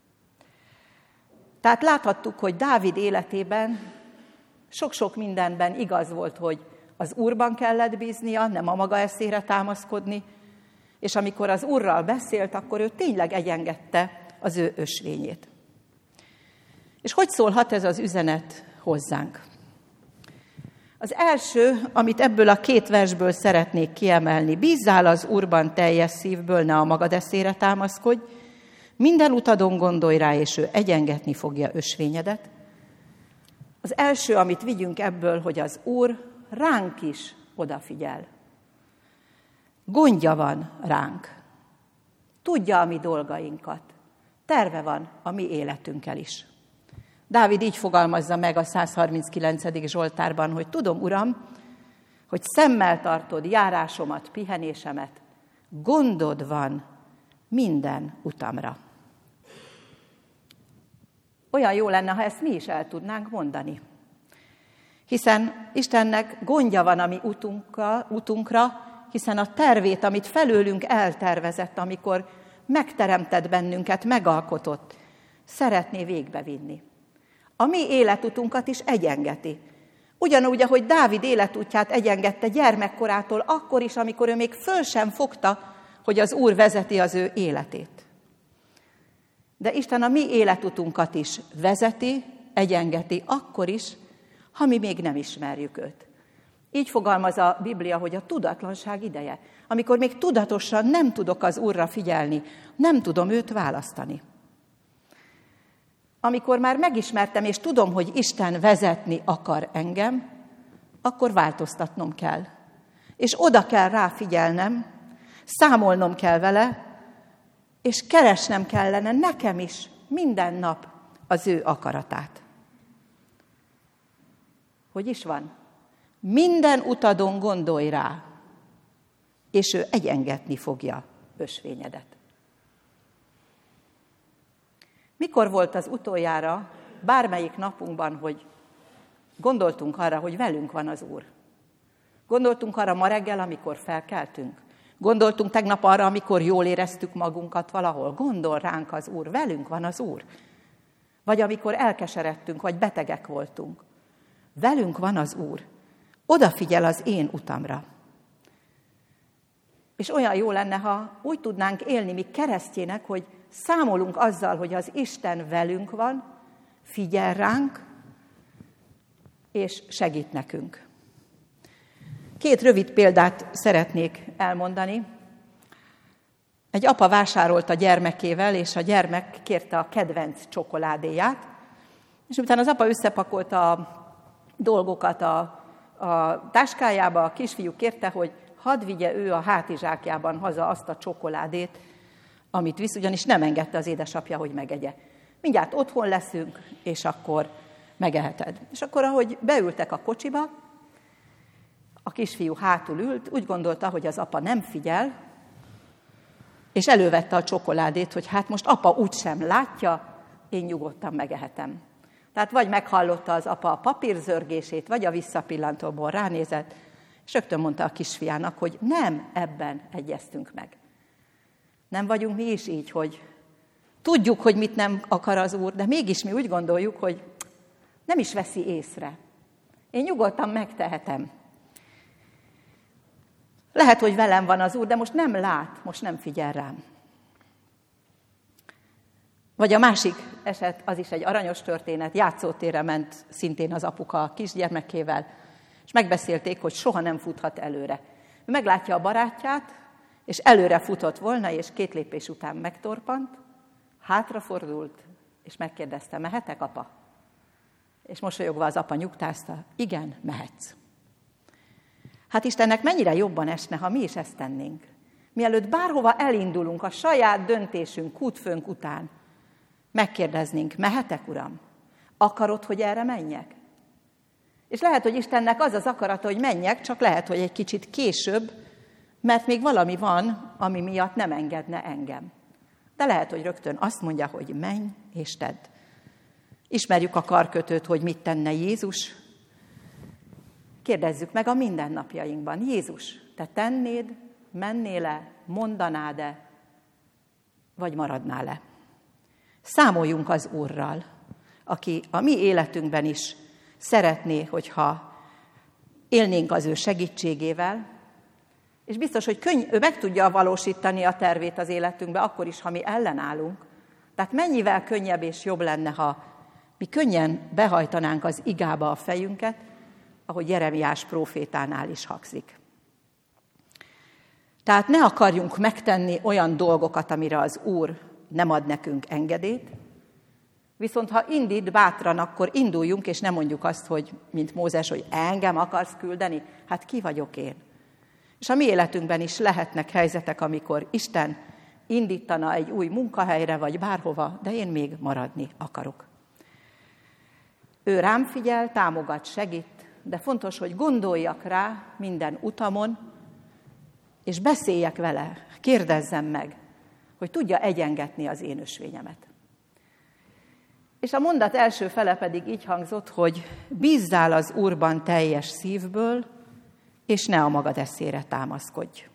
Tehát láthattuk, hogy Dávid életében sok-sok mindenben igaz volt, hogy az Úrban kellett bíznia, nem a maga eszére támaszkodni, és amikor az Úrral beszélt, akkor ő tényleg egyengedte az ő ösvényét. És hogy szólhat ez az üzenet hozzánk? Az első, amit ebből a két versből szeretnék kiemelni, bízzál az Úrban teljes szívből, ne a magad eszére támaszkodj, minden utadon gondolj rá, és ő egyengetni fogja ösvényedet. Az első, amit vigyünk ebből, hogy az Úr ránk is odafigyel. Gondja van ránk. Tudja a mi dolgainkat. Terve van a mi életünkkel is. Dávid így fogalmazza meg a százharminckilencedik Zsoltárban, hogy tudom, Uram, hogy szemmel tartod járásomat, pihenésemet, gondod van minden utamra. Olyan jó lenne, ha ezt mi is el tudnánk mondani. Hiszen Istennek gondja van a mi utunkra, utunkra, hiszen a tervét, amit felőlünk eltervezett, amikor megteremtett bennünket, megalkotott, szeretné végbevinni. A mi életutunkat is egyengeti. Ugyanúgy, ahogy Dávid életútját egyengedte gyermekkorától, akkor is, amikor ő még föl sem fogta, hogy az Úr vezeti az ő életét. De Isten a mi életutunkat is vezeti, egyengeti, akkor is, ha mi még nem ismerjük őt. Így fogalmaz a Biblia, hogy a tudatlanság ideje, amikor még tudatosan nem tudok az Úrra figyelni, nem tudom őt választani. Amikor már megismertem, és tudom, hogy Isten vezetni akar engem, akkor változtatnom kell. És oda kell rá figyelnem, számolnom kell vele, és keresnem kellene nekem is minden nap az ő akaratát. Hogy is van? Minden utadon gondolj rá, és ő egyengetni fogja ösvényedet. Mikor volt az utoljára, bármelyik napunkban, hogy gondoltunk arra, hogy velünk van az Úr? Gondoltunk arra ma reggel, amikor felkeltünk? Gondoltunk tegnap arra, amikor jól éreztük magunkat valahol? Gondol ránk az Úr, velünk van az Úr. Vagy amikor elkeseredtünk, vagy betegek voltunk. Velünk van az Úr. Odafigyel az én utamra. És olyan jó lenne, ha úgy tudnánk élni mi keresztjének, hogy számolunk azzal, hogy az Isten velünk van, figyel ránk, és segít nekünk. Két rövid példát szeretnék elmondani. Egy apa vásárolt a gyermekével, és a gyermek kérte a kedvenc csokoládéját, és utána az apa összepakolta a dolgokat a, a táskájába, a kisfiú kérte, hogy hadd vigye ő a hátizsákjában haza azt a csokoládét, amit visz, ugyanis nem engedte az édesapja, hogy megegye. Mindjárt otthon leszünk, és akkor megeheted. És akkor, ahogy beültek a kocsiba, a kisfiú hátul ült, úgy gondolta, hogy az apa nem figyel, és elővette a csokoládét, hogy hát most apa úgysem látja, én nyugodtan megehetem. Tehát vagy meghallotta az apa a papírzörgését, vagy a visszapillantóból ránézett, És rögtön mondta a kisfiának, hogy nem ebben egyeztünk meg. Nem vagyunk mi is így, hogy tudjuk, hogy mit nem akar az Úr, de mégis mi úgy gondoljuk, hogy nem is veszi észre. Én nyugodtan megtehetem. Lehet, hogy velem van az Úr, de most nem lát, most nem figyel rám. Vagy a másik eset, az is egy aranyos történet, játszótérre ment szintén az apuka a kisgyermekével, és megbeszélték, hogy soha nem futhat előre. Ő meglátja a barátját, és előre futott volna, és két lépés után megtorpant, hátrafordult, és megkérdezte, mehetek, apa? És mosolyogva az apa nyugtázta, igen, mehetsz. Hát Istennek mennyire jobban esne, ha mi is ezt tennénk. Mielőtt bárhova elindulunk a saját döntésünk, kútfőnk után, megkérdeznénk, mehetek, Uram? Akarod, hogy erre menjek? És lehet, hogy Istennek az az akarata, hogy menjek, csak lehet, hogy egy kicsit később, mert még valami van, ami miatt nem engedne engem. De lehet, hogy rögtön azt mondja, hogy menj és tedd. Ismerjük a karkötőt, hogy mit tenne Jézus. Kérdezzük meg a mindennapjainkban. Jézus, te tennéd, mennél-e, mondanád-e, vagy maradnál-e? Számoljunk az Úrral, aki a mi életünkben is szeretné, hogyha élnénk az ő segítségével, és biztos, hogy könny- ő meg tudja valósítani a tervét az életünkbe, akkor is, ha mi ellenállunk. Tehát mennyivel könnyebb és jobb lenne, ha mi könnyen behajtanánk az igába a fejünket, ahogy Jeremiás prófétánál is hangzik. Tehát ne akarjunk megtenni olyan dolgokat, amire az Úr nem ad nekünk engedélyt, viszont ha indít bátran, akkor induljunk, és nem mondjuk azt, hogy, mint Mózes, hogy engem akarsz küldeni, hát ki vagyok én. És a mi életünkben is lehetnek helyzetek, amikor Isten indítana egy új munkahelyre, vagy bárhova, de én még maradni akarok. Ő rám figyel, támogat, segít, de fontos, hogy gondoljak rá minden utamon, és beszéljek vele, kérdezzem meg, hogy tudja egyengetni az én ösvényemet. És a mondat első fele pedig így hangzott, hogy bízzál az Úrban teljes szívből, és ne a magad eszére támaszkodj.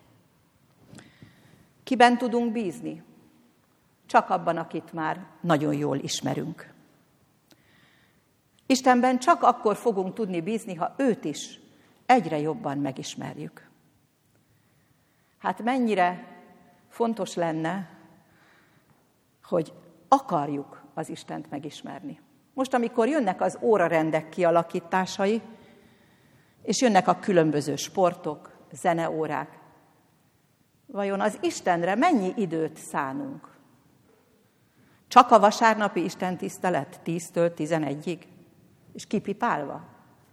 Kiben tudunk bízni? Csak abban, akit már nagyon jól ismerünk. Istenben csak akkor fogunk tudni bízni, ha őt is egyre jobban megismerjük. Hát mennyire fontos lenne, hogy akarjuk az Istent megismerni. Most, amikor jönnek az órarendek kialakításai, és jönnek a különböző sportok, zeneórák, vajon az Istenre mennyi időt szánunk? Csak a vasárnapi istentisztelet tíztől tizenegyig? És kipipálva?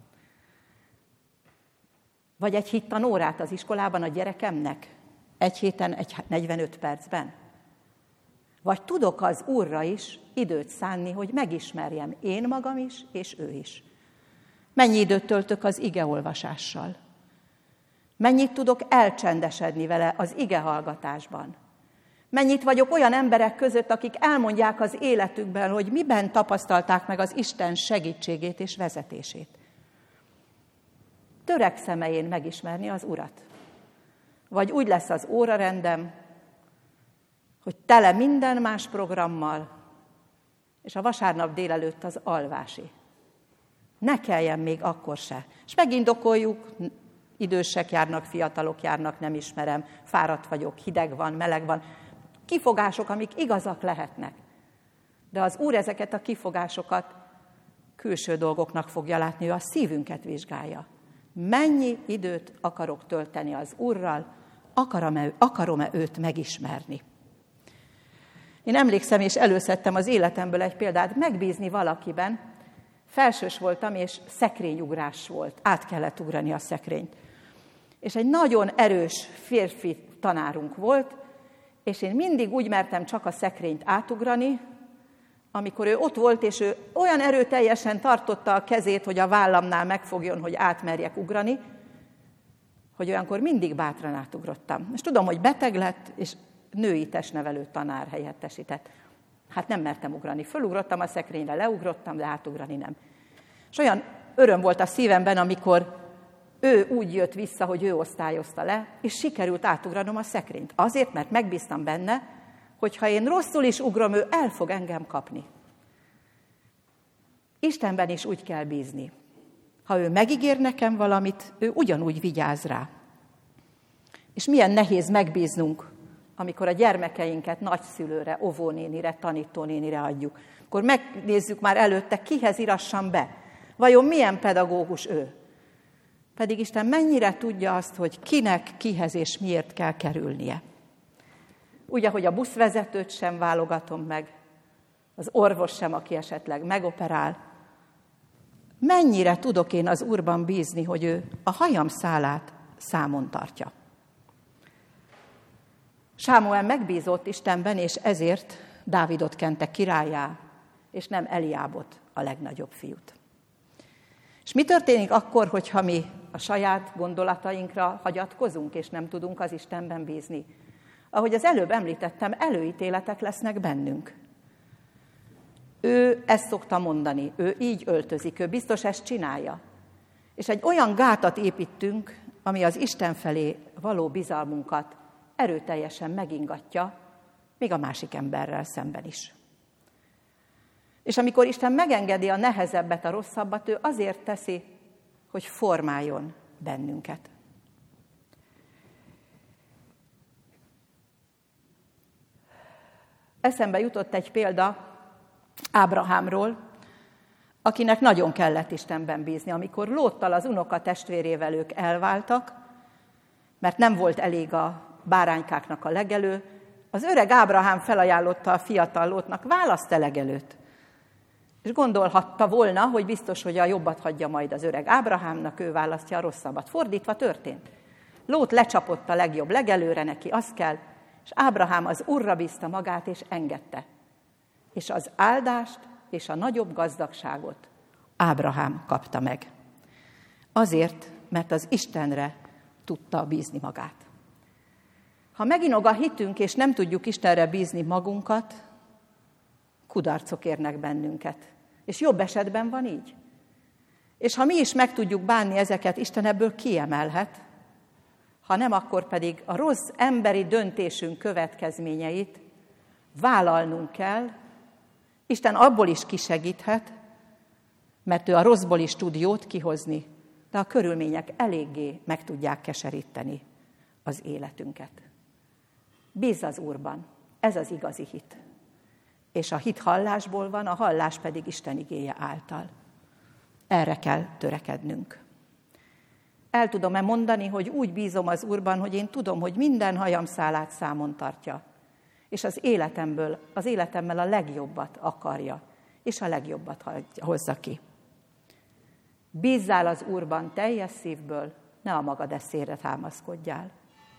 Vagy egy hittanórát az iskolában a gyerekemnek? Egy héten, egy negyvenöt percben? Vagy tudok az Úrra is időt szánni, hogy megismerjem én magam is, és ő is? Mennyi időt töltök az igeolvasással? Mennyit tudok elcsendesedni vele az igehallgatásban? Mennyit vagyok olyan emberek között, akik elmondják az életükben, hogy miben tapasztalták meg az Isten segítségét és vezetését? Törekszem-e én megismerni az Urat? Vagy úgy lesz az órarendem, hogy tele minden más programmal, és a vasárnap délelőtt az alvási. Ne kelljen még akkor se. És megindokoljuk, idősek járnak, fiatalok járnak, nem ismerem, fáradt vagyok, hideg van, meleg van. Kifogások, amik igazak lehetnek. De az Úr ezeket a kifogásokat külső dolgoknak fogja látni, ő a szívünket vizsgálja. Mennyi időt akarok tölteni az Úrral, akarom-e, akarom-e őt megismerni? Én emlékszem, és előszedtem az életemből egy példát, megbízni valakiben. Felsős voltam, és szekrényugrás volt. Át kellett ugrani a szekrényt. És egy nagyon erős férfi tanárunk volt, és én mindig úgy mertem csak a szekrényt átugrani, amikor ő ott volt, és ő olyan erőteljesen tartotta a kezét, hogy a vállamnál megfogjon, hogy átmerjek ugrani, hogy olyankor mindig bátran átugrottam. És tudom, hogy beteg lett, és női testnevelő tanár helyettesített. Hát nem mertem ugrani. Fölugrottam a szekrényre, leugrottam, de átugrani nem. És olyan öröm volt a szívemben, amikor Ő úgy jött vissza, hogy ő osztályozta le, és sikerült átugranom a szekrényt. Azért, mert megbíztam benne, hogy ha én rosszul is ugrom, ő el fog engem kapni. Istenben is úgy kell bízni. Ha ő megígér nekem valamit, ő ugyanúgy vigyáz rá. És milyen nehéz megbíznunk, amikor a gyermekeinket nagyszülőre, óvónénire, tanítónénire adjuk. Akkor megnézzük már előtte, kihez írassam be. Vajon milyen pedagógus ő? Pedig Isten mennyire tudja azt, hogy kinek, kihez és miért kell kerülnie. Úgy, ahogy a buszvezetőt sem válogatom meg, az orvos sem, aki esetleg megoperál. Mennyire tudok én az Úrban bízni, hogy ő a hajam szálát számon tartja. Sámuel megbízott Istenben, és ezért Dávidot kente királlyá, és nem Eliábot, a legnagyobb fiút. És mi történik akkor, hogyha mi a saját gondolatainkra hagyatkozunk, és nem tudunk az Istenben bízni? Ahogy az előbb említettem, előítéletek lesznek bennünk. Ő ezt szokta mondani, ő így öltözik, ő biztos ezt csinálja. És egy olyan gátat építünk, ami az Isten felé való bizalmunkat erőteljesen megingatja, még a másik emberrel szemben is. És amikor Isten megengedi a nehezebbet, a rosszabbat, ő azért teszi, hogy formáljon bennünket. Eszembe jutott egy példa Ábrahámról, akinek nagyon kellett Istenben bízni. Amikor Lóttal, az unoka testvérével ők elváltak, mert nem volt elég a báránykáknak a legelő, az öreg Ábrahám felajánlotta a fiatal Lótnak, választ a legelőt. És gondolhatta volna, hogy biztos, hogy a jobbat hagyja majd az öreg Ábrahámnak, ő választja a rosszabbat. Fordítva történt. Lót lecsapott a legjobb legelőre, neki az kell, és Ábrahám az Úrra bízta magát, és engedte. És az áldást és a nagyobb gazdagságot Ábrahám kapta meg. Azért, mert az Istenre tudta bízni magát. Ha meginog a hitünk, és nem tudjuk Istenre bízni magunkat, kudarcok érnek bennünket. És jobb esetben van így. És ha mi is meg tudjuk bánni ezeket, Isten ebből kiemelhet, ha nem, akkor pedig a rossz emberi döntésünk következményeit vállalnunk kell. Isten abból is kisegíthet, mert ő a rosszból is tud jót kihozni, de a körülmények eléggé meg tudják keseríteni az életünket. Bízz az Úrban, ez az igazi hit. És a hit hallásból van, a hallás pedig Isten igéje által. Erre kell törekednünk. El tudom-e mondani, hogy úgy bízom az Úrban, hogy én tudom, hogy minden hajamszálát számon tartja, és az életemből, az életemmel a legjobbat akarja, és a legjobbat hozza ki. Bízzál az Úrban teljes szívből, ne a magad eszére támaszkodjál.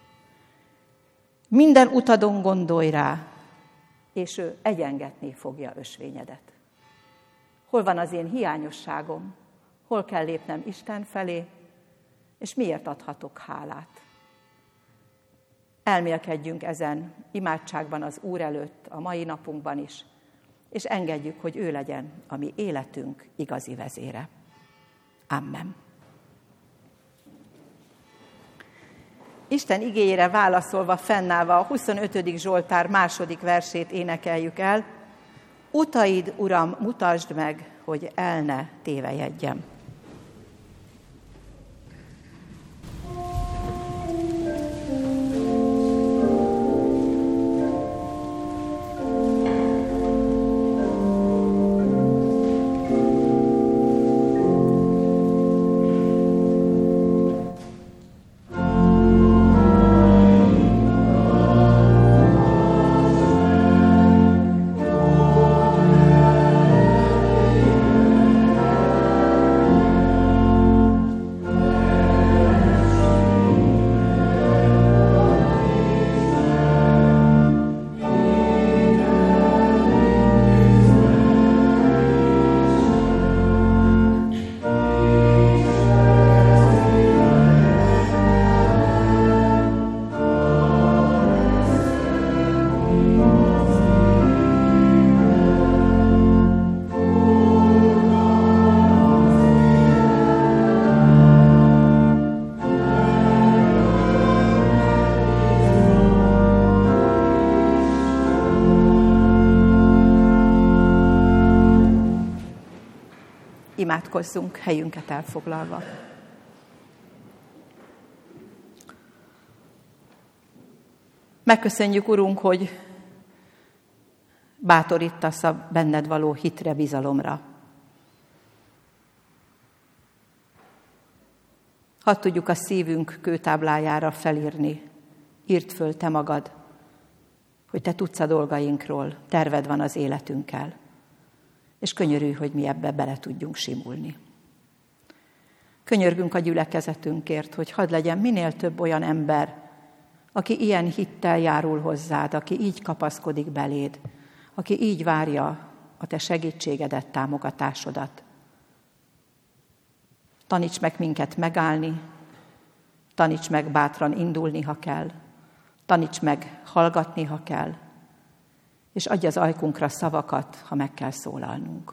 Minden utadon gondolj rá, és ő egyengetni fogja ösvényedet. Hol van az én hiányosságom? Hol kell lépnem Isten felé? És miért adhatok hálát? Elmélkedjünk ezen imádságban az Úr előtt, a mai napunkban is, és engedjük, hogy ő legyen a mi életünk igazi vezére. Amen. Isten igéjére válaszolva, fennállva a huszonötödik Zsoltár második versét énekeljük el. Utaid, Uram, mutasd meg, hogy el ne tévejedjem. Imádkozzunk helyünket elfoglalva. Megköszönjük, Urunk, hogy bátorítasz a benned való hitre, bizalomra. Hadd tudjuk a szívünk kőtáblájára felírni. Írd föl te magad, hogy te tudsz a dolgainkról, terved van az életünkkel, és könyörülj, hogy mi ebbe bele tudjunk simulni. Könyörgünk a gyülekezetünkért, hogy hadd legyen minél több olyan ember, aki ilyen hittel járul hozzád, aki így kapaszkodik beléd, aki így várja a te segítségedet, támogatásodat. Taníts meg minket megállni, taníts meg bátran indulni, ha kell, taníts meg hallgatni, ha kell, és adj az ajkunkra szavakat, ha meg kell szólalnunk.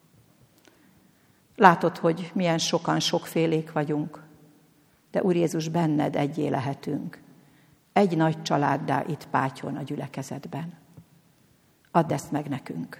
Látod, hogy milyen sokan, sokfélék vagyunk, de Úr Jézus, benned egyé lehetünk. Egy nagy családdá itt Pátyon a gyülekezetben. Add ezt meg nekünk.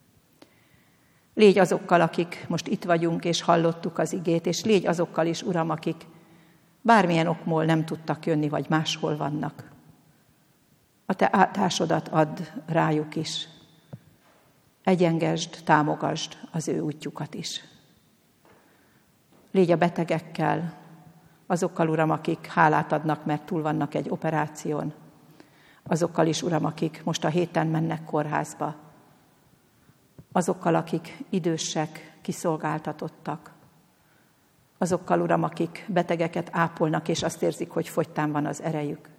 Légy azokkal, akik most itt vagyunk, és hallottuk az igét, és légy azokkal is, Uram, akik bármilyen okból nem tudtak jönni, vagy máshol vannak. A te átásodat add rájuk is. Egyengesd, támogasd az ő útjukat is. Légy a betegekkel, azokkal, Uram, akik hálát adnak, mert túl vannak egy operáción. Azokkal is, Uram, akik most a héten mennek kórházba. Azokkal, akik idősek, kiszolgáltatottak. Azokkal, Uram, akik betegeket ápolnak, és azt érzik, hogy fogytán van az erejük.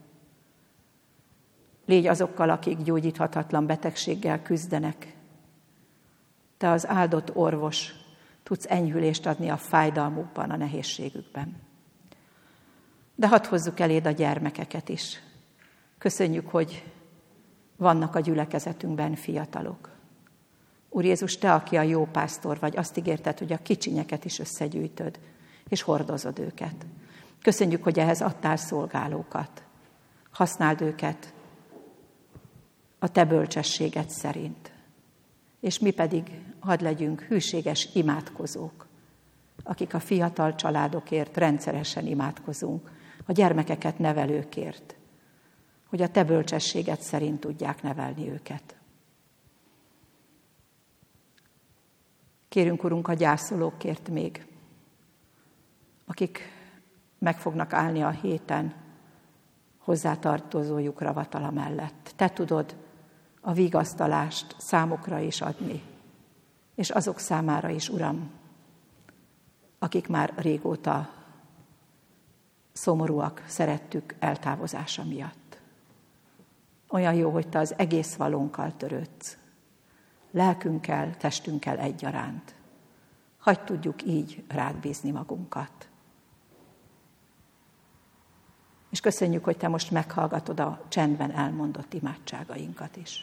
Légy azokkal, akik gyógyíthatatlan betegséggel küzdenek. Te az áldott orvos, tudsz enyhülést adni a fájdalmukban, a nehézségükben. De hadd hozzuk eléd a gyermekeket is. Köszönjük, hogy vannak a gyülekezetünkben fiatalok. Úr Jézus, te, aki a jó pásztor vagy, azt ígérted, hogy a kicsinyeket is összegyűjtöd, és hordozod őket. Köszönjük, hogy ehhez adtál szolgálókat. Használd őket a te bölcsességed szerint. És mi pedig hadd legyünk hűséges imádkozók, akik a fiatal családokért rendszeresen imádkozunk, a gyermekeket nevelőkért, hogy a te bölcsességed szerint tudják nevelni őket. Kérünk, Urunk, a gyászolókért még, akik meg fognak állni a héten hozzátartozójuk ravatala mellett. Te tudod a vigasztalást számukra is adni, és azok számára is, Uram, akik már régóta szomorúak szerettük eltávozása miatt. Olyan jó, hogy te az egész valónkkal törődsz, lelkünkkel, testünkkel egyaránt. Hadd tudjuk így rád bízni magunkat. És köszönjük, hogy te most meghallgatod a csendben elmondott imádságainkat is.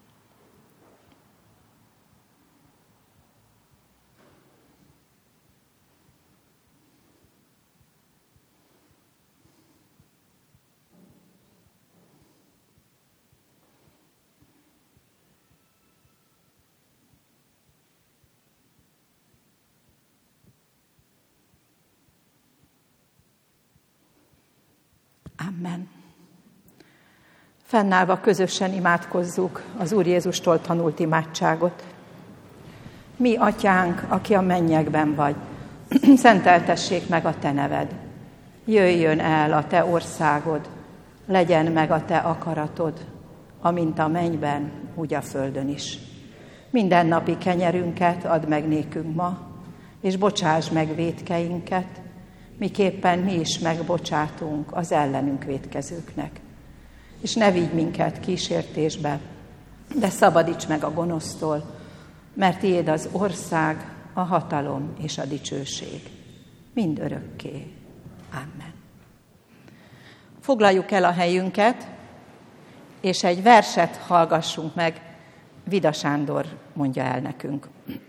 Amen. Fennállva közösen imádkozzuk az Úr Jézustól tanult imádságot. Mi, Atyánk, aki a mennyekben vagy, szenteltessék meg a te neved. Jöjjön el a te országod, legyen meg a te akaratod, amint a mennyben, úgy a földön is. Mindennapi kenyerünket add meg nékünk ma, és bocsáss meg vétkeinket, miképpen mi is megbocsátunk az ellenünk vétkezőknek. És ne vigy minket kísértésbe, de szabadíts meg a gonosztól, mert tiéd az ország, a hatalom és a dicsőség. Mind örökké. Amen. Foglaljuk el a helyünket, és egy verset hallgassunk meg. Vida Sándor mondja el nekünk.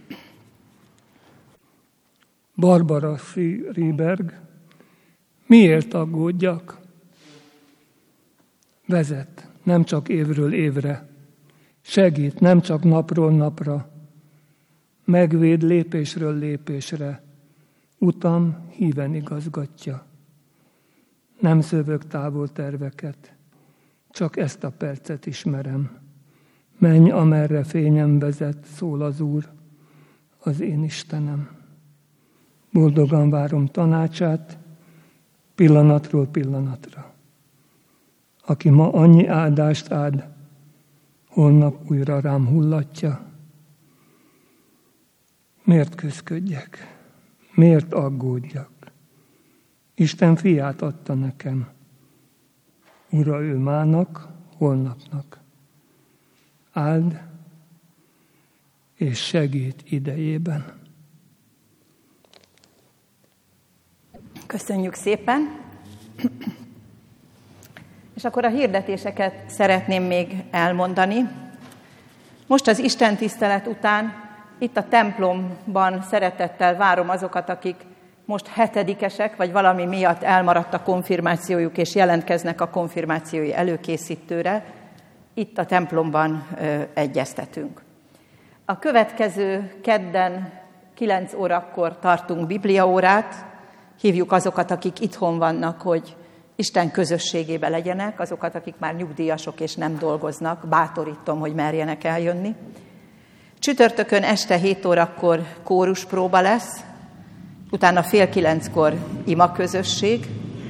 Barbara Friberg, miért aggódjak? Vezet, nem csak évről évre, segít, nem csak napról napra, megvéd lépésről lépésre, utam híven igazgatja. Nem szövök távol terveket, csak ezt a percet ismerem. Menj, amerre fényem vezet, szól az Úr, az én Istenem. Boldogan várom tanácsát, pillanatról pillanatra. Aki ma annyi áldást áld, holnap újra rám hullatja. Miért küszködjek? Miért aggódjak? Isten fiát adta nekem. Ura ő mának, holnapnak. Áld és segít idejében. Köszönjük szépen! És akkor a hirdetéseket szeretném még elmondani. Most az Isten tisztelet után itt a templomban szeretettel várom azokat, akik most hetedikesek, vagy valami miatt elmaradt a konfirmációjuk, és jelentkeznek a konfirmációi előkészítőre. Itt a templomban ö, egyeztetünk. A következő kedden kilenc órakor tartunk bibliaórát. Hívjuk azokat, akik itthon vannak, hogy Isten közösségébe legyenek, azokat, akik már nyugdíjasok és nem dolgoznak, bátorítom, hogy merjenek eljönni. Csütörtökön este hét órakor kóruspróba lesz, utána fél kilenckor imaközösség.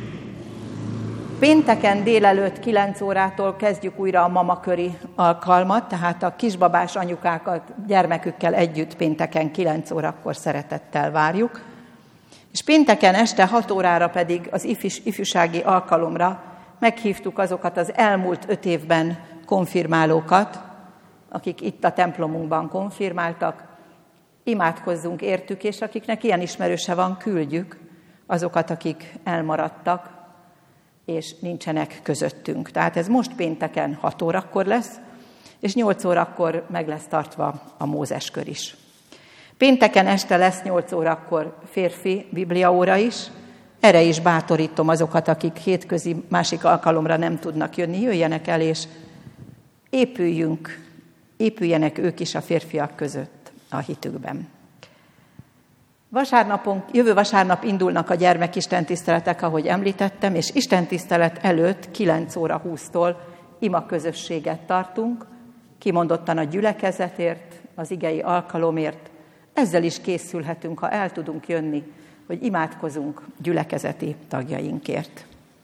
Pénteken délelőtt kilenc órától kezdjük újra a mamaköri alkalmat, tehát a kisbabás anyukákat gyermekükkel együtt pénteken kilenc órakor szeretettel várjuk. És pénteken este hat órára pedig az ifjús, ifjúsági alkalomra meghívtuk azokat az elmúlt öt évben konfirmálókat, akik itt a templomunkban konfirmáltak. Imádkozzunk értük, és akiknek ilyen ismerőse van, küldjük azokat, akik elmaradtak, és nincsenek közöttünk. Tehát ez most pénteken hat órakor lesz, és nyolc órakor meg lesz tartva a Mózeskör is. Pénteken este lesz nyolc órakor férfi bibliaóra is. Erre is bátorítom azokat, akik hétközi másik alkalomra nem tudnak jönni, jöjjenek el, és épüljünk, épüljenek ők is a férfiak között a hitükben. Vasárnapon, jövő vasárnap indulnak a gyermekistentiszteletek, ahogy említettem, és istentisztelet előtt kilenc óra húsztól ima közösséget tartunk, kimondottan a gyülekezetért, az igei alkalomért. Ezzel is készülhetünk, ha el tudunk jönni, hogy imádkozunk gyülekezeti tagjainkért.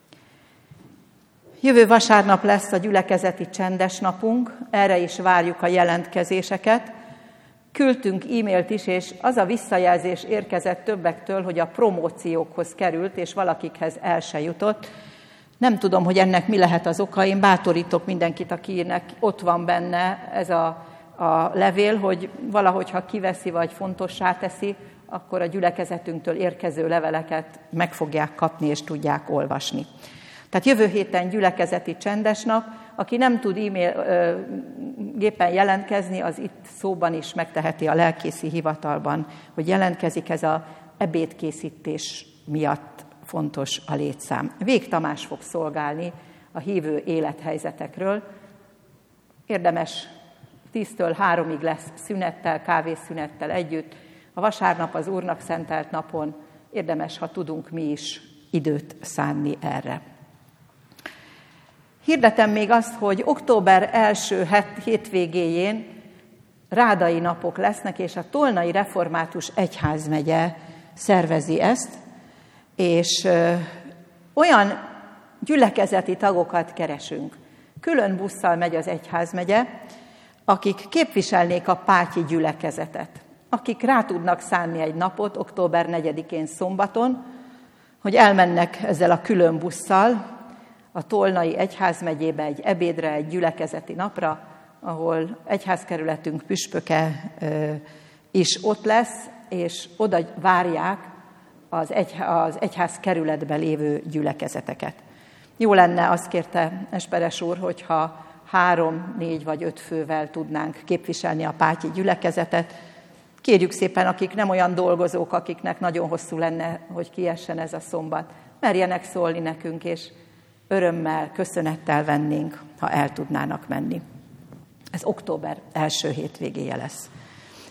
Jövő vasárnap lesz a gyülekezeti csendes napunk, erre is várjuk a jelentkezéseket. Küldtünk e-mailt is, és az a visszajelzés érkezett többektől, hogy a promóciókhoz került, és valakikhez el se jutott. Nem tudom, hogy ennek mi lehet az oka, én bátorítok mindenkit, akinek ott van benne ez a a levél, hogy valahogy, ha kiveszi vagy fontossá teszi, akkor a gyülekezetünktől érkező leveleket meg fogják kapni és tudják olvasni. Tehát jövő héten gyülekezeti csendes nap, aki nem tud e-mail ö, gépen jelentkezni, az itt szóban is megteheti a lelkészi hivatalban, hogy jelentkezik, ez az ebédkészítés miatt fontos a létszám. Vég Tamás fog szolgálni a hívő élethelyzetekről. Érdemes tíztől háromig lesz szünettel, kávészünettel együtt. A vasárnap az Úrnak szentelt napon érdemes, ha tudunk mi is időt szánni erre. Hirdetem még azt, hogy október első hétvégéjén rádai napok lesznek, és a Tolnai Református Egyházmegye szervezi ezt, és ö, olyan gyülekezeti tagokat keresünk. Külön busszal megy az egyházmegye, akik képviselnék a pátyi gyülekezetet, akik rá tudnak szánni egy napot, október negyedikén szombaton, hogy elmennek ezzel a külön busszal a Tolnai Egyházmegyébe egy ebédre, egy gyülekezeti napra, ahol egyházkerületünk püspöke is ott lesz, és oda várják az, egy, az egyházkerületben lévő gyülekezeteket. Jó lenne, azt kérte Esperes úr, hogyha három, négy vagy öt fővel tudnánk képviselni a pátyi gyülekezetet. Kérjük szépen, akik nem olyan dolgozók, akiknek nagyon hosszú lenne, hogy kiessen ez a szombat, merjenek szólni nekünk, és örömmel, köszönettel vennénk, ha el tudnának menni. Ez október első hétvégéje lesz.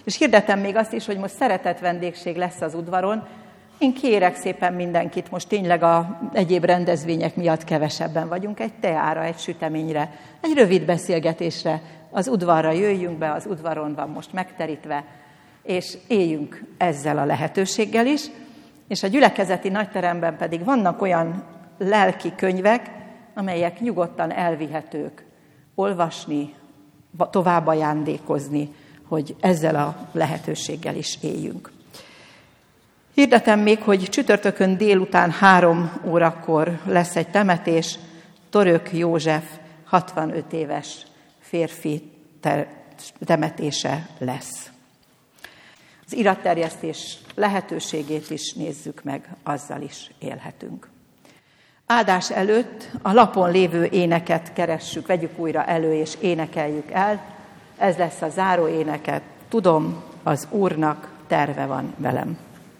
És hirdetem még azt is, hogy most szeretett vendégség lesz az udvaron. Én kérek szépen mindenkit, most tényleg a egyéb rendezvények miatt kevesebben vagyunk, egy teára, egy süteményre, egy rövid beszélgetésre, az udvarra jöjjünk be, az udvaron van most megterítve, és éljünk ezzel a lehetőséggel is. És a gyülekezeti nagyteremben pedig vannak olyan lelki könyvek, amelyek nyugodtan elvihetők, olvasni, tovább ajándékozni, hogy ezzel a lehetőséggel is éljünk. Hirdetem még, hogy csütörtökön délután három órakor lesz egy temetés, Török József hatvanöt éves férfi temetése lesz. Az iratterjesztés lehetőségét is nézzük meg, azzal is élhetünk. Áldás előtt a lapon lévő éneket keressük, vegyük újra elő és énekeljük el. Ez lesz a záró éneket. Tudom, az Úrnak terve van velem.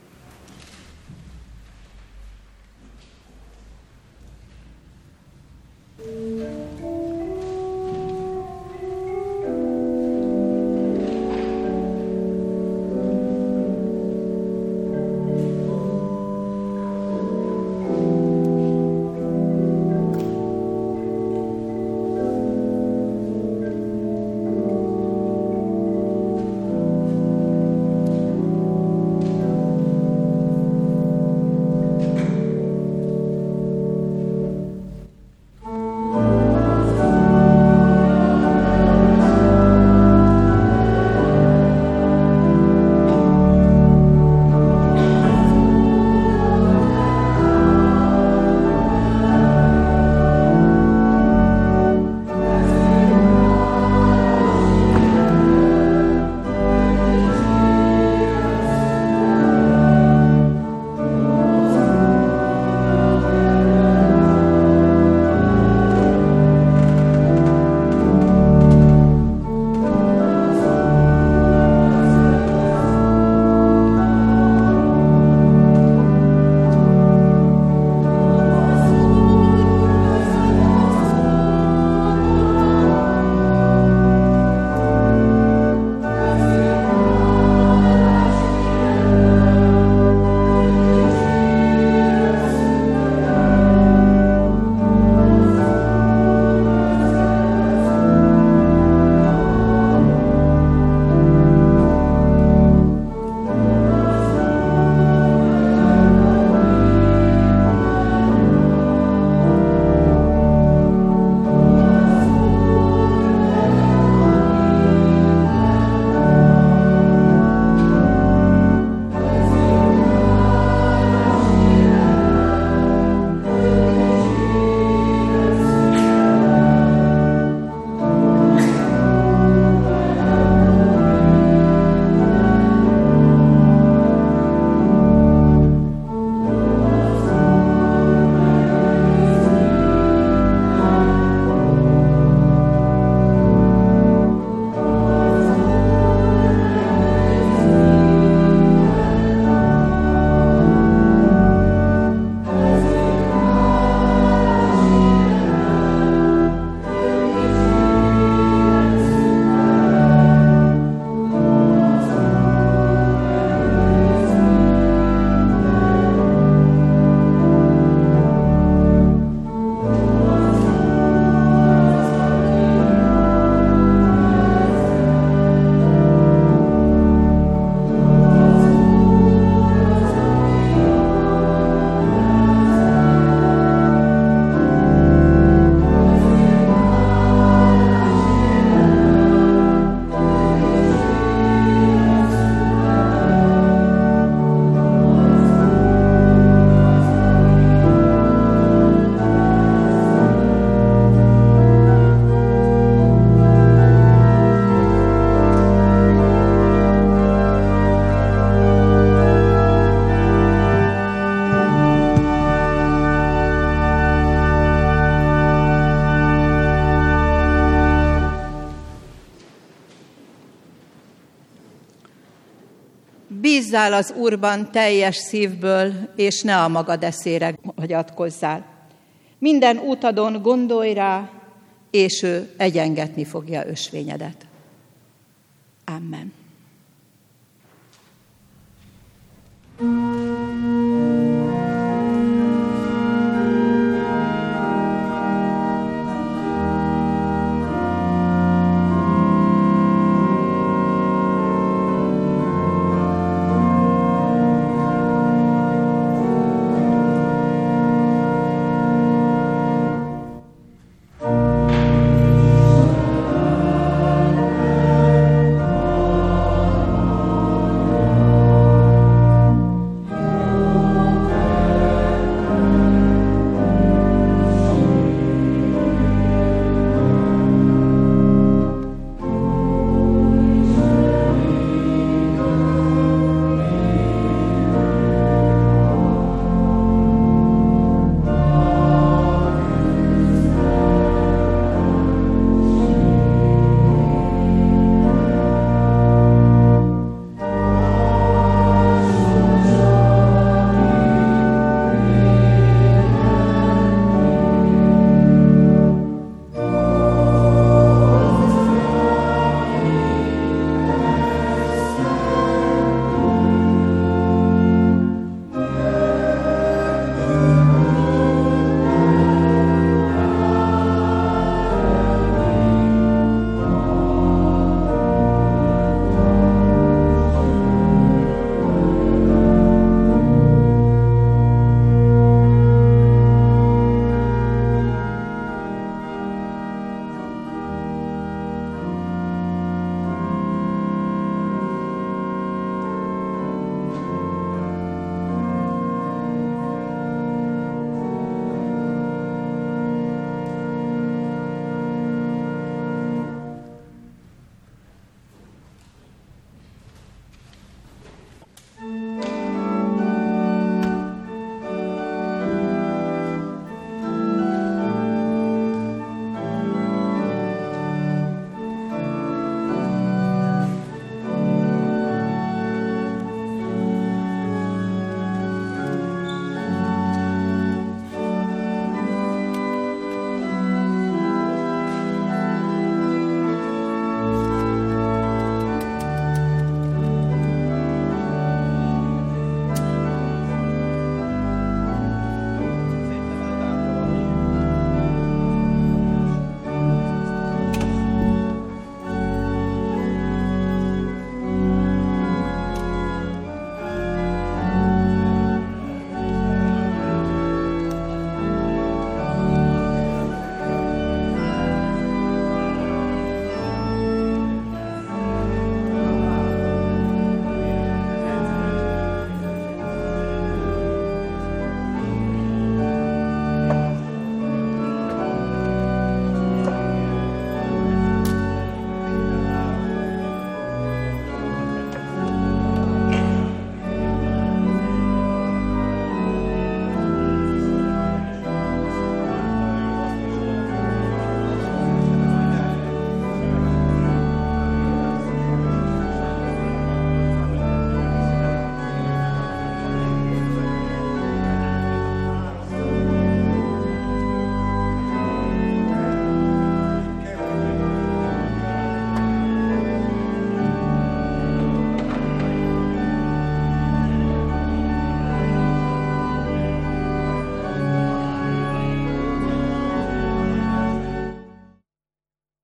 Bízzál az Úrban teljes szívből, és ne a magad eszére hagyatkozzál. Minden útadon gondolj rá, és ő egyengetni fogja ösvényedet. Amen.